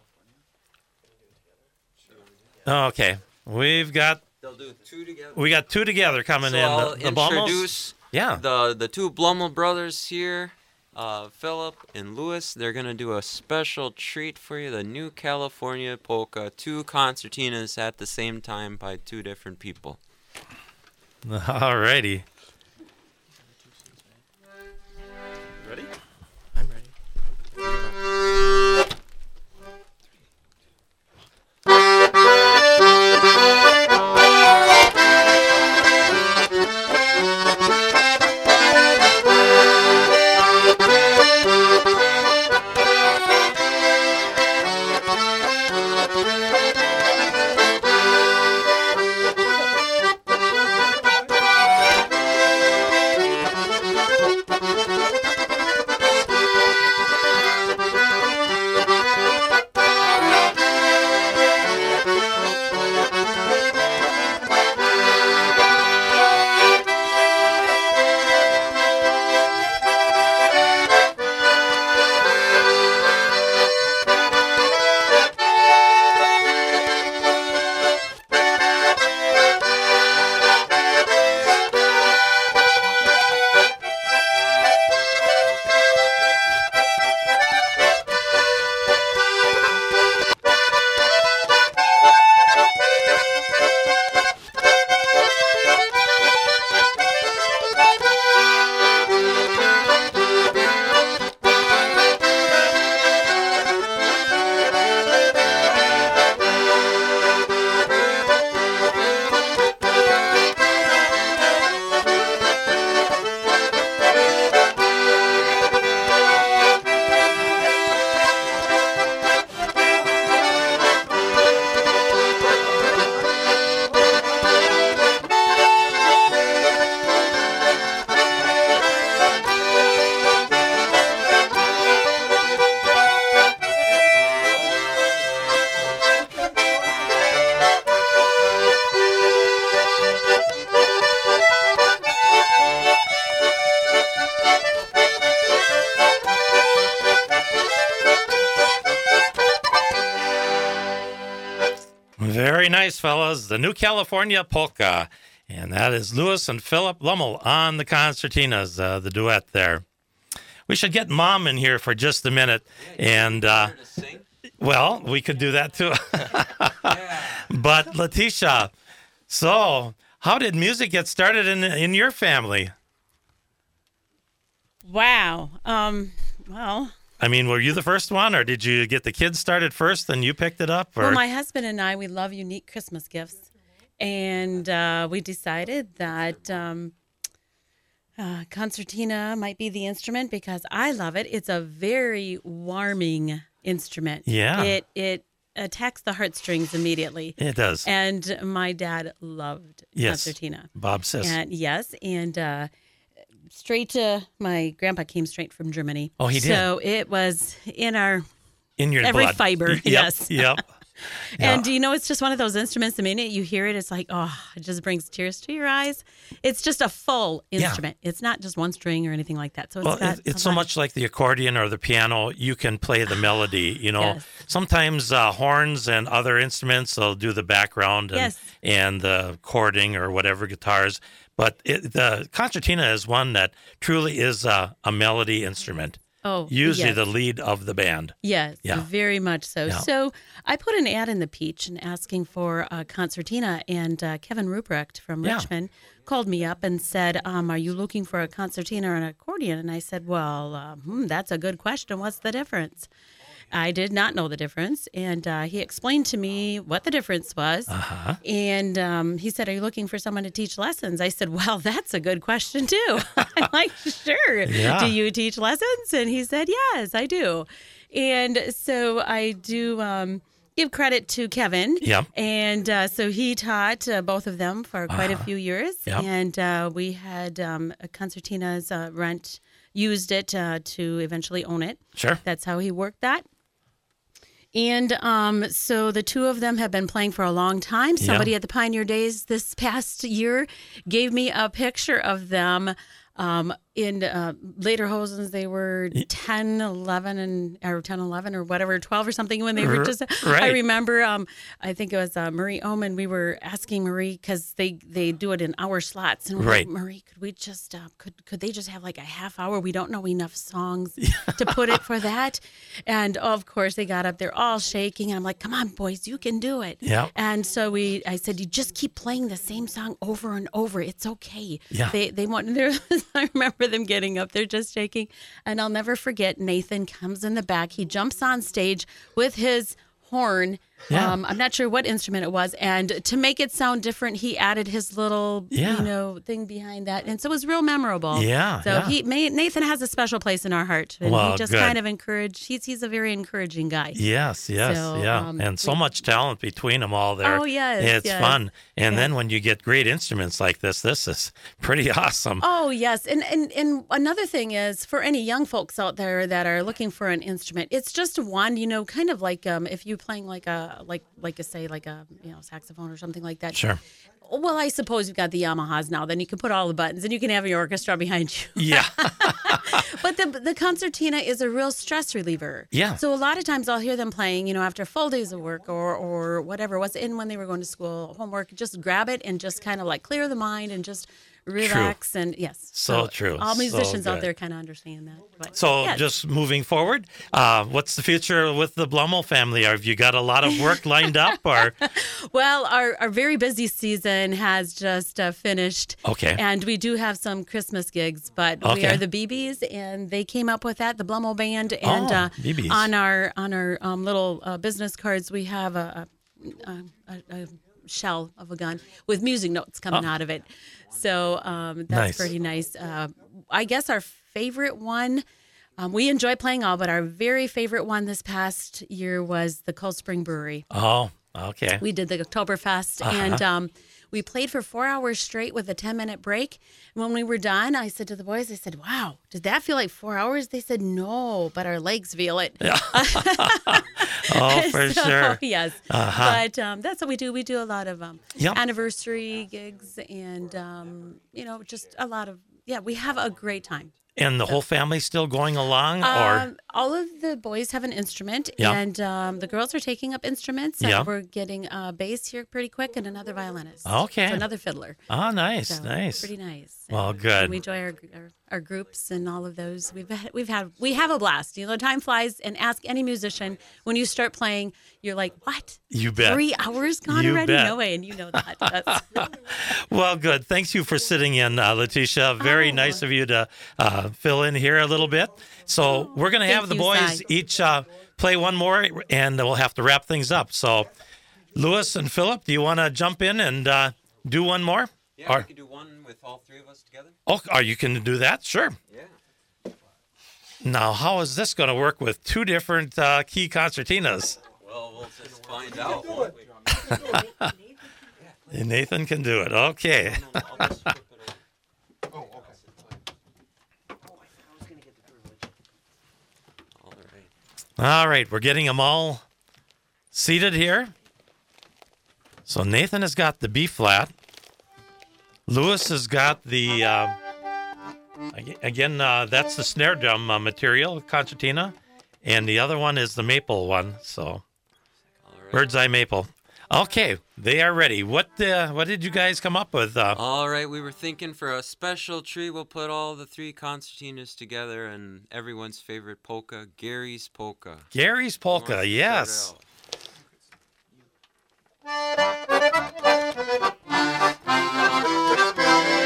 [SPEAKER 1] Okay. We've got
[SPEAKER 3] They'll do two together.
[SPEAKER 1] we got two together coming
[SPEAKER 3] So
[SPEAKER 1] in.
[SPEAKER 3] I'll
[SPEAKER 1] The, the Blummels?
[SPEAKER 3] introduce
[SPEAKER 1] Yeah.
[SPEAKER 3] the the two Blummel brothers here, uh, Philip and Louis. They're gonna do a special treat for you, the New California Polka, two concertinas at the same time by two different people.
[SPEAKER 1] All righty.
[SPEAKER 4] Ready?
[SPEAKER 5] I'm ready.
[SPEAKER 1] Very nice, fellas. The New California Polka. And that is Louis and Philip Lummel on the concertinas, uh, the duet there. We should get Mom in here for just a minute. And, uh,
[SPEAKER 3] Here to sing.
[SPEAKER 1] well, we could do that too. But, Letitia, so how did music get started in in your family?
[SPEAKER 6] Wow. Um, well,
[SPEAKER 1] I mean, were you the first one, or did you get the kids started first and you picked it up? Or?
[SPEAKER 6] well, my husband and I, we love unique Christmas gifts. And uh, we decided that um, uh, concertina might be the instrument because I love it. It's a very warming instrument.
[SPEAKER 1] Yeah.
[SPEAKER 6] It, it attacks the heartstrings immediately.
[SPEAKER 1] It does.
[SPEAKER 6] And my dad loved
[SPEAKER 1] Yes.
[SPEAKER 6] concertina.
[SPEAKER 1] Bob says.
[SPEAKER 6] And yes, and uh, straight to my grandpa came straight from Germany.
[SPEAKER 1] Oh, he did?
[SPEAKER 6] So it was in our
[SPEAKER 1] In your
[SPEAKER 6] every
[SPEAKER 1] blood.
[SPEAKER 6] fiber,
[SPEAKER 1] Yep,
[SPEAKER 6] yes.
[SPEAKER 1] Yep.
[SPEAKER 6] And you know, it's just one of those instruments. The minute you hear it, it's like, oh, it just brings tears to your eyes. It's just a full
[SPEAKER 1] Yeah.
[SPEAKER 6] instrument. It's not just one string or anything like that. So it's
[SPEAKER 1] Well,
[SPEAKER 6] got
[SPEAKER 1] it, it's
[SPEAKER 6] a
[SPEAKER 1] so
[SPEAKER 6] lot-
[SPEAKER 1] much like the accordion or the piano. You can play the melody. You know,
[SPEAKER 6] Yes.
[SPEAKER 1] sometimes uh, horns and other instruments will do the background and
[SPEAKER 6] Yes.
[SPEAKER 1] and the chording or whatever guitars. But it, the concertina is one that truly is a, a melody instrument.
[SPEAKER 6] Oh,
[SPEAKER 1] Usually
[SPEAKER 6] yes.
[SPEAKER 1] the lead of the band.
[SPEAKER 6] Yes,
[SPEAKER 1] Yeah.
[SPEAKER 6] very much so.
[SPEAKER 1] Yeah.
[SPEAKER 6] So I put an ad in the Peach and asking for a concertina, and uh, Kevin Ruprecht from
[SPEAKER 1] Yeah.
[SPEAKER 6] Richmond called me up and said, um, "Are you looking for a concertina or an accordion?" And I said, "Well, uh, hmm, that's a good question. What's the difference?" I did not know the difference, and uh, he explained to me what the difference was.
[SPEAKER 1] Uh-huh.
[SPEAKER 6] And um, he said, "Are you looking for someone to teach lessons?" I said, "Well, that's a good question too." I'm like, "Sure.
[SPEAKER 1] Yeah.
[SPEAKER 6] Do you teach lessons?" And he said, "Yes, I do." And so I do um, give credit to Kevin.
[SPEAKER 1] Yep.
[SPEAKER 6] And uh, so he taught uh, both of them for quite
[SPEAKER 1] Uh-huh.
[SPEAKER 6] a few years.
[SPEAKER 1] Yep.
[SPEAKER 6] And uh, we had um, a concertina's uh, rent, used it uh, to eventually own it.
[SPEAKER 1] Sure.
[SPEAKER 6] That's how he worked that. And um, so the two of them have been playing for a long time. Somebody
[SPEAKER 1] Yeah.
[SPEAKER 6] at the Pioneer Days this past year gave me a picture of them um, in uh, later hosens. They were ten, eleven, and or ten, eleven, or whatever, twelve or something when they were just.
[SPEAKER 1] Right.
[SPEAKER 6] I remember. Um, I think it was uh, Marie Oman. We were asking Marie because they, they do it in hour slots, and we're
[SPEAKER 1] Right.
[SPEAKER 6] like, Marie, could we just uh, could could they just have like a half hour? We don't know enough songs to put it for that. And of course, they got up there all shaking, and I'm like, "Come on, boys, you can do it."
[SPEAKER 1] Yeah.
[SPEAKER 6] And so we, I said, "You just keep playing the same song over and over. It's okay."
[SPEAKER 1] Yeah.
[SPEAKER 6] They they want. I remember them getting up there just shaking, and I'll never forget. Nathan comes in the back. He jumps on stage with his horn.
[SPEAKER 1] Yeah.
[SPEAKER 6] Um, I'm not sure what instrument it was, and to make it sound different, he added his little,
[SPEAKER 1] Yeah.
[SPEAKER 6] you know, thing behind that, and so it was real memorable.
[SPEAKER 1] Yeah,
[SPEAKER 6] So
[SPEAKER 1] yeah.
[SPEAKER 6] he, May, Nathan has a special place in our heart, and
[SPEAKER 1] Well,
[SPEAKER 6] he just
[SPEAKER 1] good.
[SPEAKER 6] kind of encouraged. He's he's a very encouraging guy.
[SPEAKER 1] Yes, yes,
[SPEAKER 6] So,
[SPEAKER 1] yeah.
[SPEAKER 6] um,
[SPEAKER 1] and so
[SPEAKER 6] we-
[SPEAKER 1] much talent between them all there.
[SPEAKER 6] Oh, yes,
[SPEAKER 1] It's
[SPEAKER 6] yes.
[SPEAKER 1] fun. And
[SPEAKER 6] Yeah.
[SPEAKER 1] then when you get great instruments like this, this is pretty awesome.
[SPEAKER 6] Oh yes, and, and and another thing is for any young folks out there that are looking for an instrument, it's just one, you know, kind of like um, if you're playing like a like like a say like a you know saxophone or something like that.
[SPEAKER 1] Sure.
[SPEAKER 6] Well, I suppose you've got the Yamahas now. Then you can put all the buttons, and you can have your orchestra behind you.
[SPEAKER 1] Yeah.
[SPEAKER 6] But the the concertina is a real stress reliever.
[SPEAKER 1] Yeah.
[SPEAKER 6] So a lot of times I'll hear them playing, you know, after full days of work or or whatever it was in when they were going to school, homework. Just grab it and just kind of like clear the mind and just relax. And yes.
[SPEAKER 1] So true.
[SPEAKER 6] All
[SPEAKER 1] So
[SPEAKER 6] musicians out
[SPEAKER 1] good.
[SPEAKER 6] there kind of understand that. But,
[SPEAKER 1] So
[SPEAKER 6] yeah.
[SPEAKER 1] just moving forward, uh, what's the future with the Blummel family? Have you got a lot of work lined up or?
[SPEAKER 6] Well, our, our very busy season has just uh, finished.
[SPEAKER 1] Okay.
[SPEAKER 6] And we do have some Christmas gigs, but we
[SPEAKER 1] Okay.
[SPEAKER 6] are the B Bs, and they came up with that, the Blummel Band. And
[SPEAKER 1] Oh,
[SPEAKER 6] uh,
[SPEAKER 1] B Bs.
[SPEAKER 6] on our on our um, little uh, business cards, we have a, a, a, a shell of a gun with music notes coming out of it. So um, that's
[SPEAKER 1] Oh. Nice.
[SPEAKER 6] pretty nice. Uh, I guess our favorite one. Um, we enjoy playing all, but our very favorite one this past year was the Cold Spring Brewery.
[SPEAKER 1] Oh, okay.
[SPEAKER 6] We did the Oktoberfest,
[SPEAKER 1] Uh-huh.
[SPEAKER 6] and um, we played for four hours straight with a ten-minute break. And when we were done, I said to the boys, I said, "Wow, did that feel like four hours?" They said, "No, but our legs feel it."
[SPEAKER 1] Oh, for
[SPEAKER 6] So,
[SPEAKER 1] sure.
[SPEAKER 6] Yes.
[SPEAKER 1] Uh-huh.
[SPEAKER 6] But um, that's what we do. We do a lot of um,
[SPEAKER 1] Yep.
[SPEAKER 6] anniversary gigs and, um, you know, just a lot of, yeah, we have a great time.
[SPEAKER 1] And the whole family still going along or?
[SPEAKER 6] Um, all of the boys have an instrument,
[SPEAKER 1] Yeah.
[SPEAKER 6] and um, the girls are taking up instruments.
[SPEAKER 1] Yeah.
[SPEAKER 6] And we're getting a bass here pretty quick and another violinist.
[SPEAKER 1] Okay.
[SPEAKER 6] So another fiddler.
[SPEAKER 1] Oh, nice,
[SPEAKER 6] So
[SPEAKER 1] nice.
[SPEAKER 6] Pretty nice.
[SPEAKER 1] Well,
[SPEAKER 6] And
[SPEAKER 1] good.
[SPEAKER 6] We enjoy our, our our groups and all of those. We've had, we've had we have a blast. You know, time flies. And ask any musician when you start playing, you're like, "What?
[SPEAKER 1] You bet.
[SPEAKER 6] Three hours gone
[SPEAKER 1] You
[SPEAKER 6] already?
[SPEAKER 1] bet.
[SPEAKER 6] No way!" And you know that. That's,
[SPEAKER 1] Well, good. Thanks you for sitting in, uh, Letitia. Very
[SPEAKER 6] Oh.
[SPEAKER 1] nice of you to uh, fill in here a little bit. So we're going to
[SPEAKER 6] Thank
[SPEAKER 1] have the
[SPEAKER 6] you,
[SPEAKER 1] boys
[SPEAKER 6] Cy.
[SPEAKER 1] each uh, play one more, and we'll have to wrap things up. So, Lewis and Philip, do you want to jump in and uh, do one more?
[SPEAKER 3] Yeah,
[SPEAKER 1] Or-
[SPEAKER 3] we could do one with all three of us together.
[SPEAKER 1] Oh, are you can do that? Sure.
[SPEAKER 3] Yeah.
[SPEAKER 1] Now, how is this going to work with two different uh, key concertinas?
[SPEAKER 3] Well, we'll just find out. won't we?
[SPEAKER 1] Nathan can do it. Okay.
[SPEAKER 3] No, I'll just flip it over. All right.
[SPEAKER 1] All right, we're getting them all seated here. So Nathan has got the B flat. Lewis has got the, uh, ag- again, uh, that's the snare drum uh, material, concertina. And the other one is the maple one. So
[SPEAKER 3] All right.
[SPEAKER 1] bird's eye maple. Okay, they are ready. What uh, what did you guys come up with? Uh,
[SPEAKER 3] All right, we were thinking for a special treat, we'll put all the three concertinas together and everyone's favorite polka, Gary's Polka.
[SPEAKER 1] Gary's
[SPEAKER 3] Who wants
[SPEAKER 1] polka,
[SPEAKER 3] to
[SPEAKER 1] yes.
[SPEAKER 3] start out?
[SPEAKER 7] Thank you.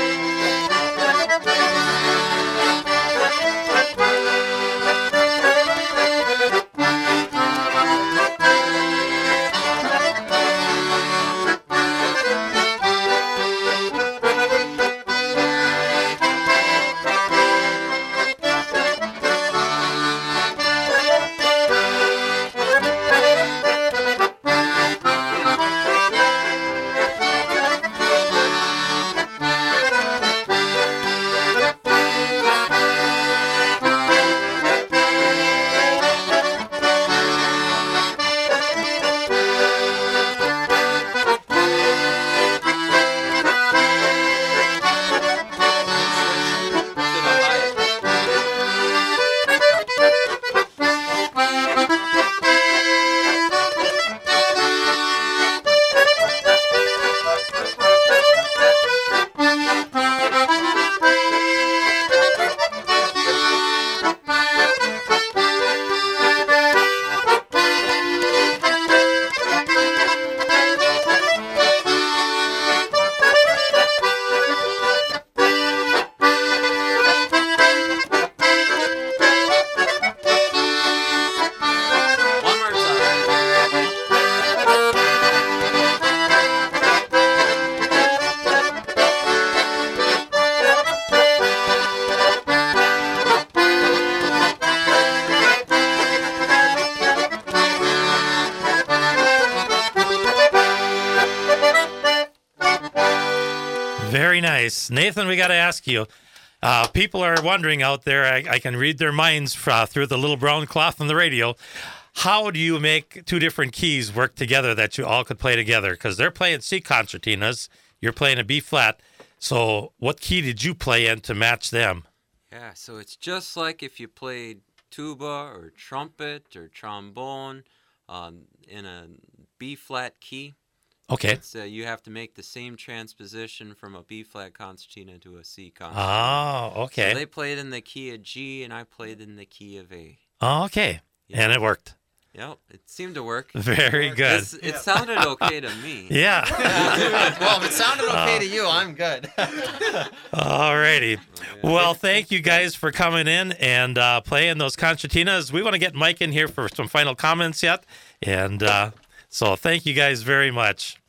[SPEAKER 1] nice. Nathan, we got to ask you. Uh, people are wondering out there, I, I can read their minds uh, through the little brown cloth on the radio. How do you make two different keys work together that you all could play together? Because they're playing C concertinas. You're playing a B flat. So what key did you play in to match them?
[SPEAKER 3] Yeah, so it's just like if you played tuba or trumpet or trombone um, in a B flat key.
[SPEAKER 1] Okay.
[SPEAKER 3] It's, uh, you have to make the same transposition from a B flat concertina to a C concertina.
[SPEAKER 1] Oh, okay.
[SPEAKER 3] So they played in the key of G, and I played in the key of A.
[SPEAKER 1] Oh, okay.
[SPEAKER 3] Yeah.
[SPEAKER 1] And it worked.
[SPEAKER 3] Yep, it seemed to work.
[SPEAKER 1] Very good.
[SPEAKER 3] It's, it sounded okay to me.
[SPEAKER 1] Yeah.
[SPEAKER 5] Well, if it sounded okay to you, I'm good.
[SPEAKER 1] All righty. Well, thank you guys for coming in and uh, playing those concertinas. We want to get Mike in here for some final comments yet. And uh, so thank you guys very much.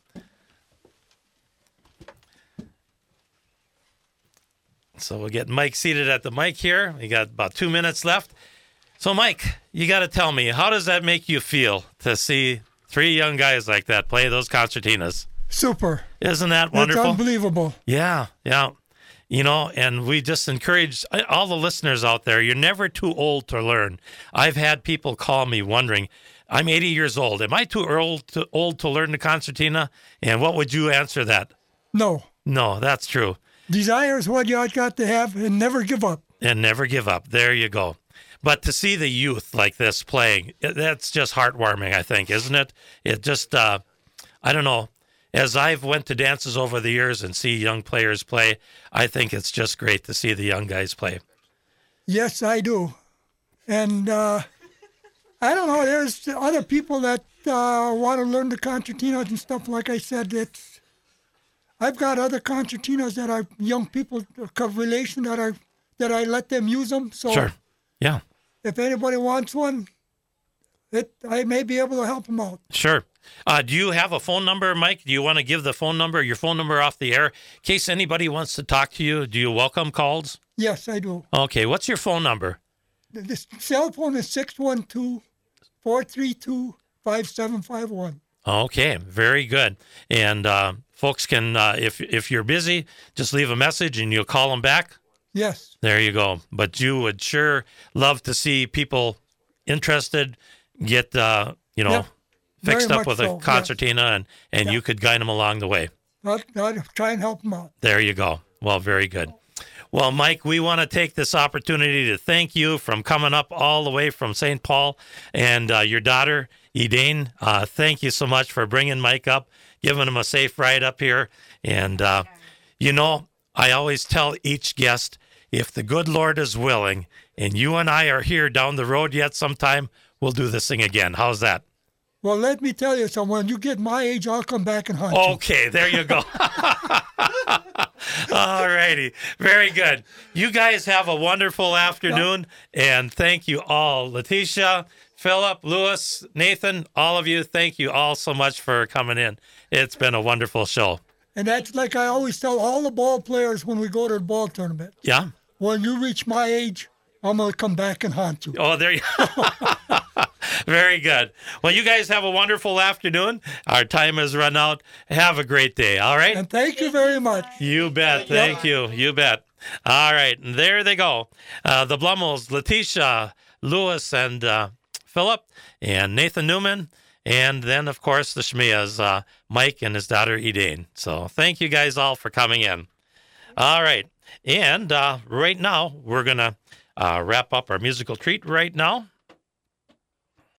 [SPEAKER 1] So we'll get Mike seated at the mic here. We got about two minutes left. So, Mike, you got to tell me, how does that make you feel to see three young guys like that play those concertinas?
[SPEAKER 2] Super.
[SPEAKER 1] Isn't that wonderful?
[SPEAKER 2] It's unbelievable.
[SPEAKER 1] Yeah, yeah. You know, and we just encourage all the listeners out there, you're never too old to learn. I've had people call me wondering, I'm eighty years old. Am I too old to, old to learn the concertina? And what would you answer that?
[SPEAKER 2] No.
[SPEAKER 1] No, that's true.
[SPEAKER 2] Desire is what you got to have, and never give up.
[SPEAKER 1] And never give up. There you go. But to see the youth like this playing, that's just heartwarming, I think, isn't it? It just, uh, I don't know. As I've went to dances over the years and see young players play, I think it's just great to see the young guys play.
[SPEAKER 2] Yes, I do. And uh, I don't know, there's other people that uh, want to learn the concertinas and stuff. Like I said, it's, I've got other concertinas that are young people of relation that I, that I let them use them. So
[SPEAKER 1] Sure. Yeah.
[SPEAKER 2] If anybody wants one, it I may be able to help them out.
[SPEAKER 1] Sure. Uh, do you have a phone number, Mike? Do you want to give the phone number, your phone number off the air, in case anybody wants to talk to you? Do you welcome calls?
[SPEAKER 2] Yes, I do.
[SPEAKER 1] Okay. What's your phone number?
[SPEAKER 2] The, the cell phone is six one two, four three two, five seven five one.
[SPEAKER 1] Okay. Very good. And uh, folks can, uh, if if you're busy, just leave a message and you'll call them back.
[SPEAKER 2] Yes.
[SPEAKER 1] There you go. But you would sure love to see people interested get, uh, you know,
[SPEAKER 2] Yep.
[SPEAKER 1] fixed
[SPEAKER 2] Very
[SPEAKER 1] up
[SPEAKER 2] much
[SPEAKER 1] with
[SPEAKER 2] so,
[SPEAKER 1] a concertina, and, and
[SPEAKER 2] Yeah.
[SPEAKER 1] you could guide them along the way.
[SPEAKER 2] I'll, I'll try and help them out.
[SPEAKER 1] There you go. Well, very good. Well, Mike, we want to take this opportunity to thank you from coming up all the way from Saint Paul, and uh, your daughter, Edane. Uh, thank you so much for bringing Mike up, giving him a safe ride up here. And, uh, you know, I always tell each guest, if the good Lord is willing and you and I are here down the road yet sometime, we'll do this thing again. How's that?
[SPEAKER 2] Well, let me tell you something. When you get my age, I'll come back and hunt you.
[SPEAKER 1] Okay, there you go. All righty. Very good. You guys have a wonderful afternoon, and thank you all. Letitia, Philip, Lewis, Nathan, all of you, thank you all so much for coming in. It's been a wonderful show.
[SPEAKER 2] And that's like I always tell all the ball players when we go to the ball tournament.
[SPEAKER 1] Yeah?
[SPEAKER 2] When you reach my age, I'm going to come back and haunt you.
[SPEAKER 1] Oh, there you Very good. Well, you guys have a wonderful afternoon. Our time has run out. Have a great day, all right?
[SPEAKER 2] And thank you very much.
[SPEAKER 1] You bet. Thank you. You bet. All right. And there they go. Uh, the Blummels, Letitia, Lewis, and uh, Philip, and Nathan Newman. And then, of course, the Shmias, uh, Mike and his daughter, Edane. So thank you guys all for coming in. All right. And uh, right now, we're going to uh, wrap up our musical treat right now.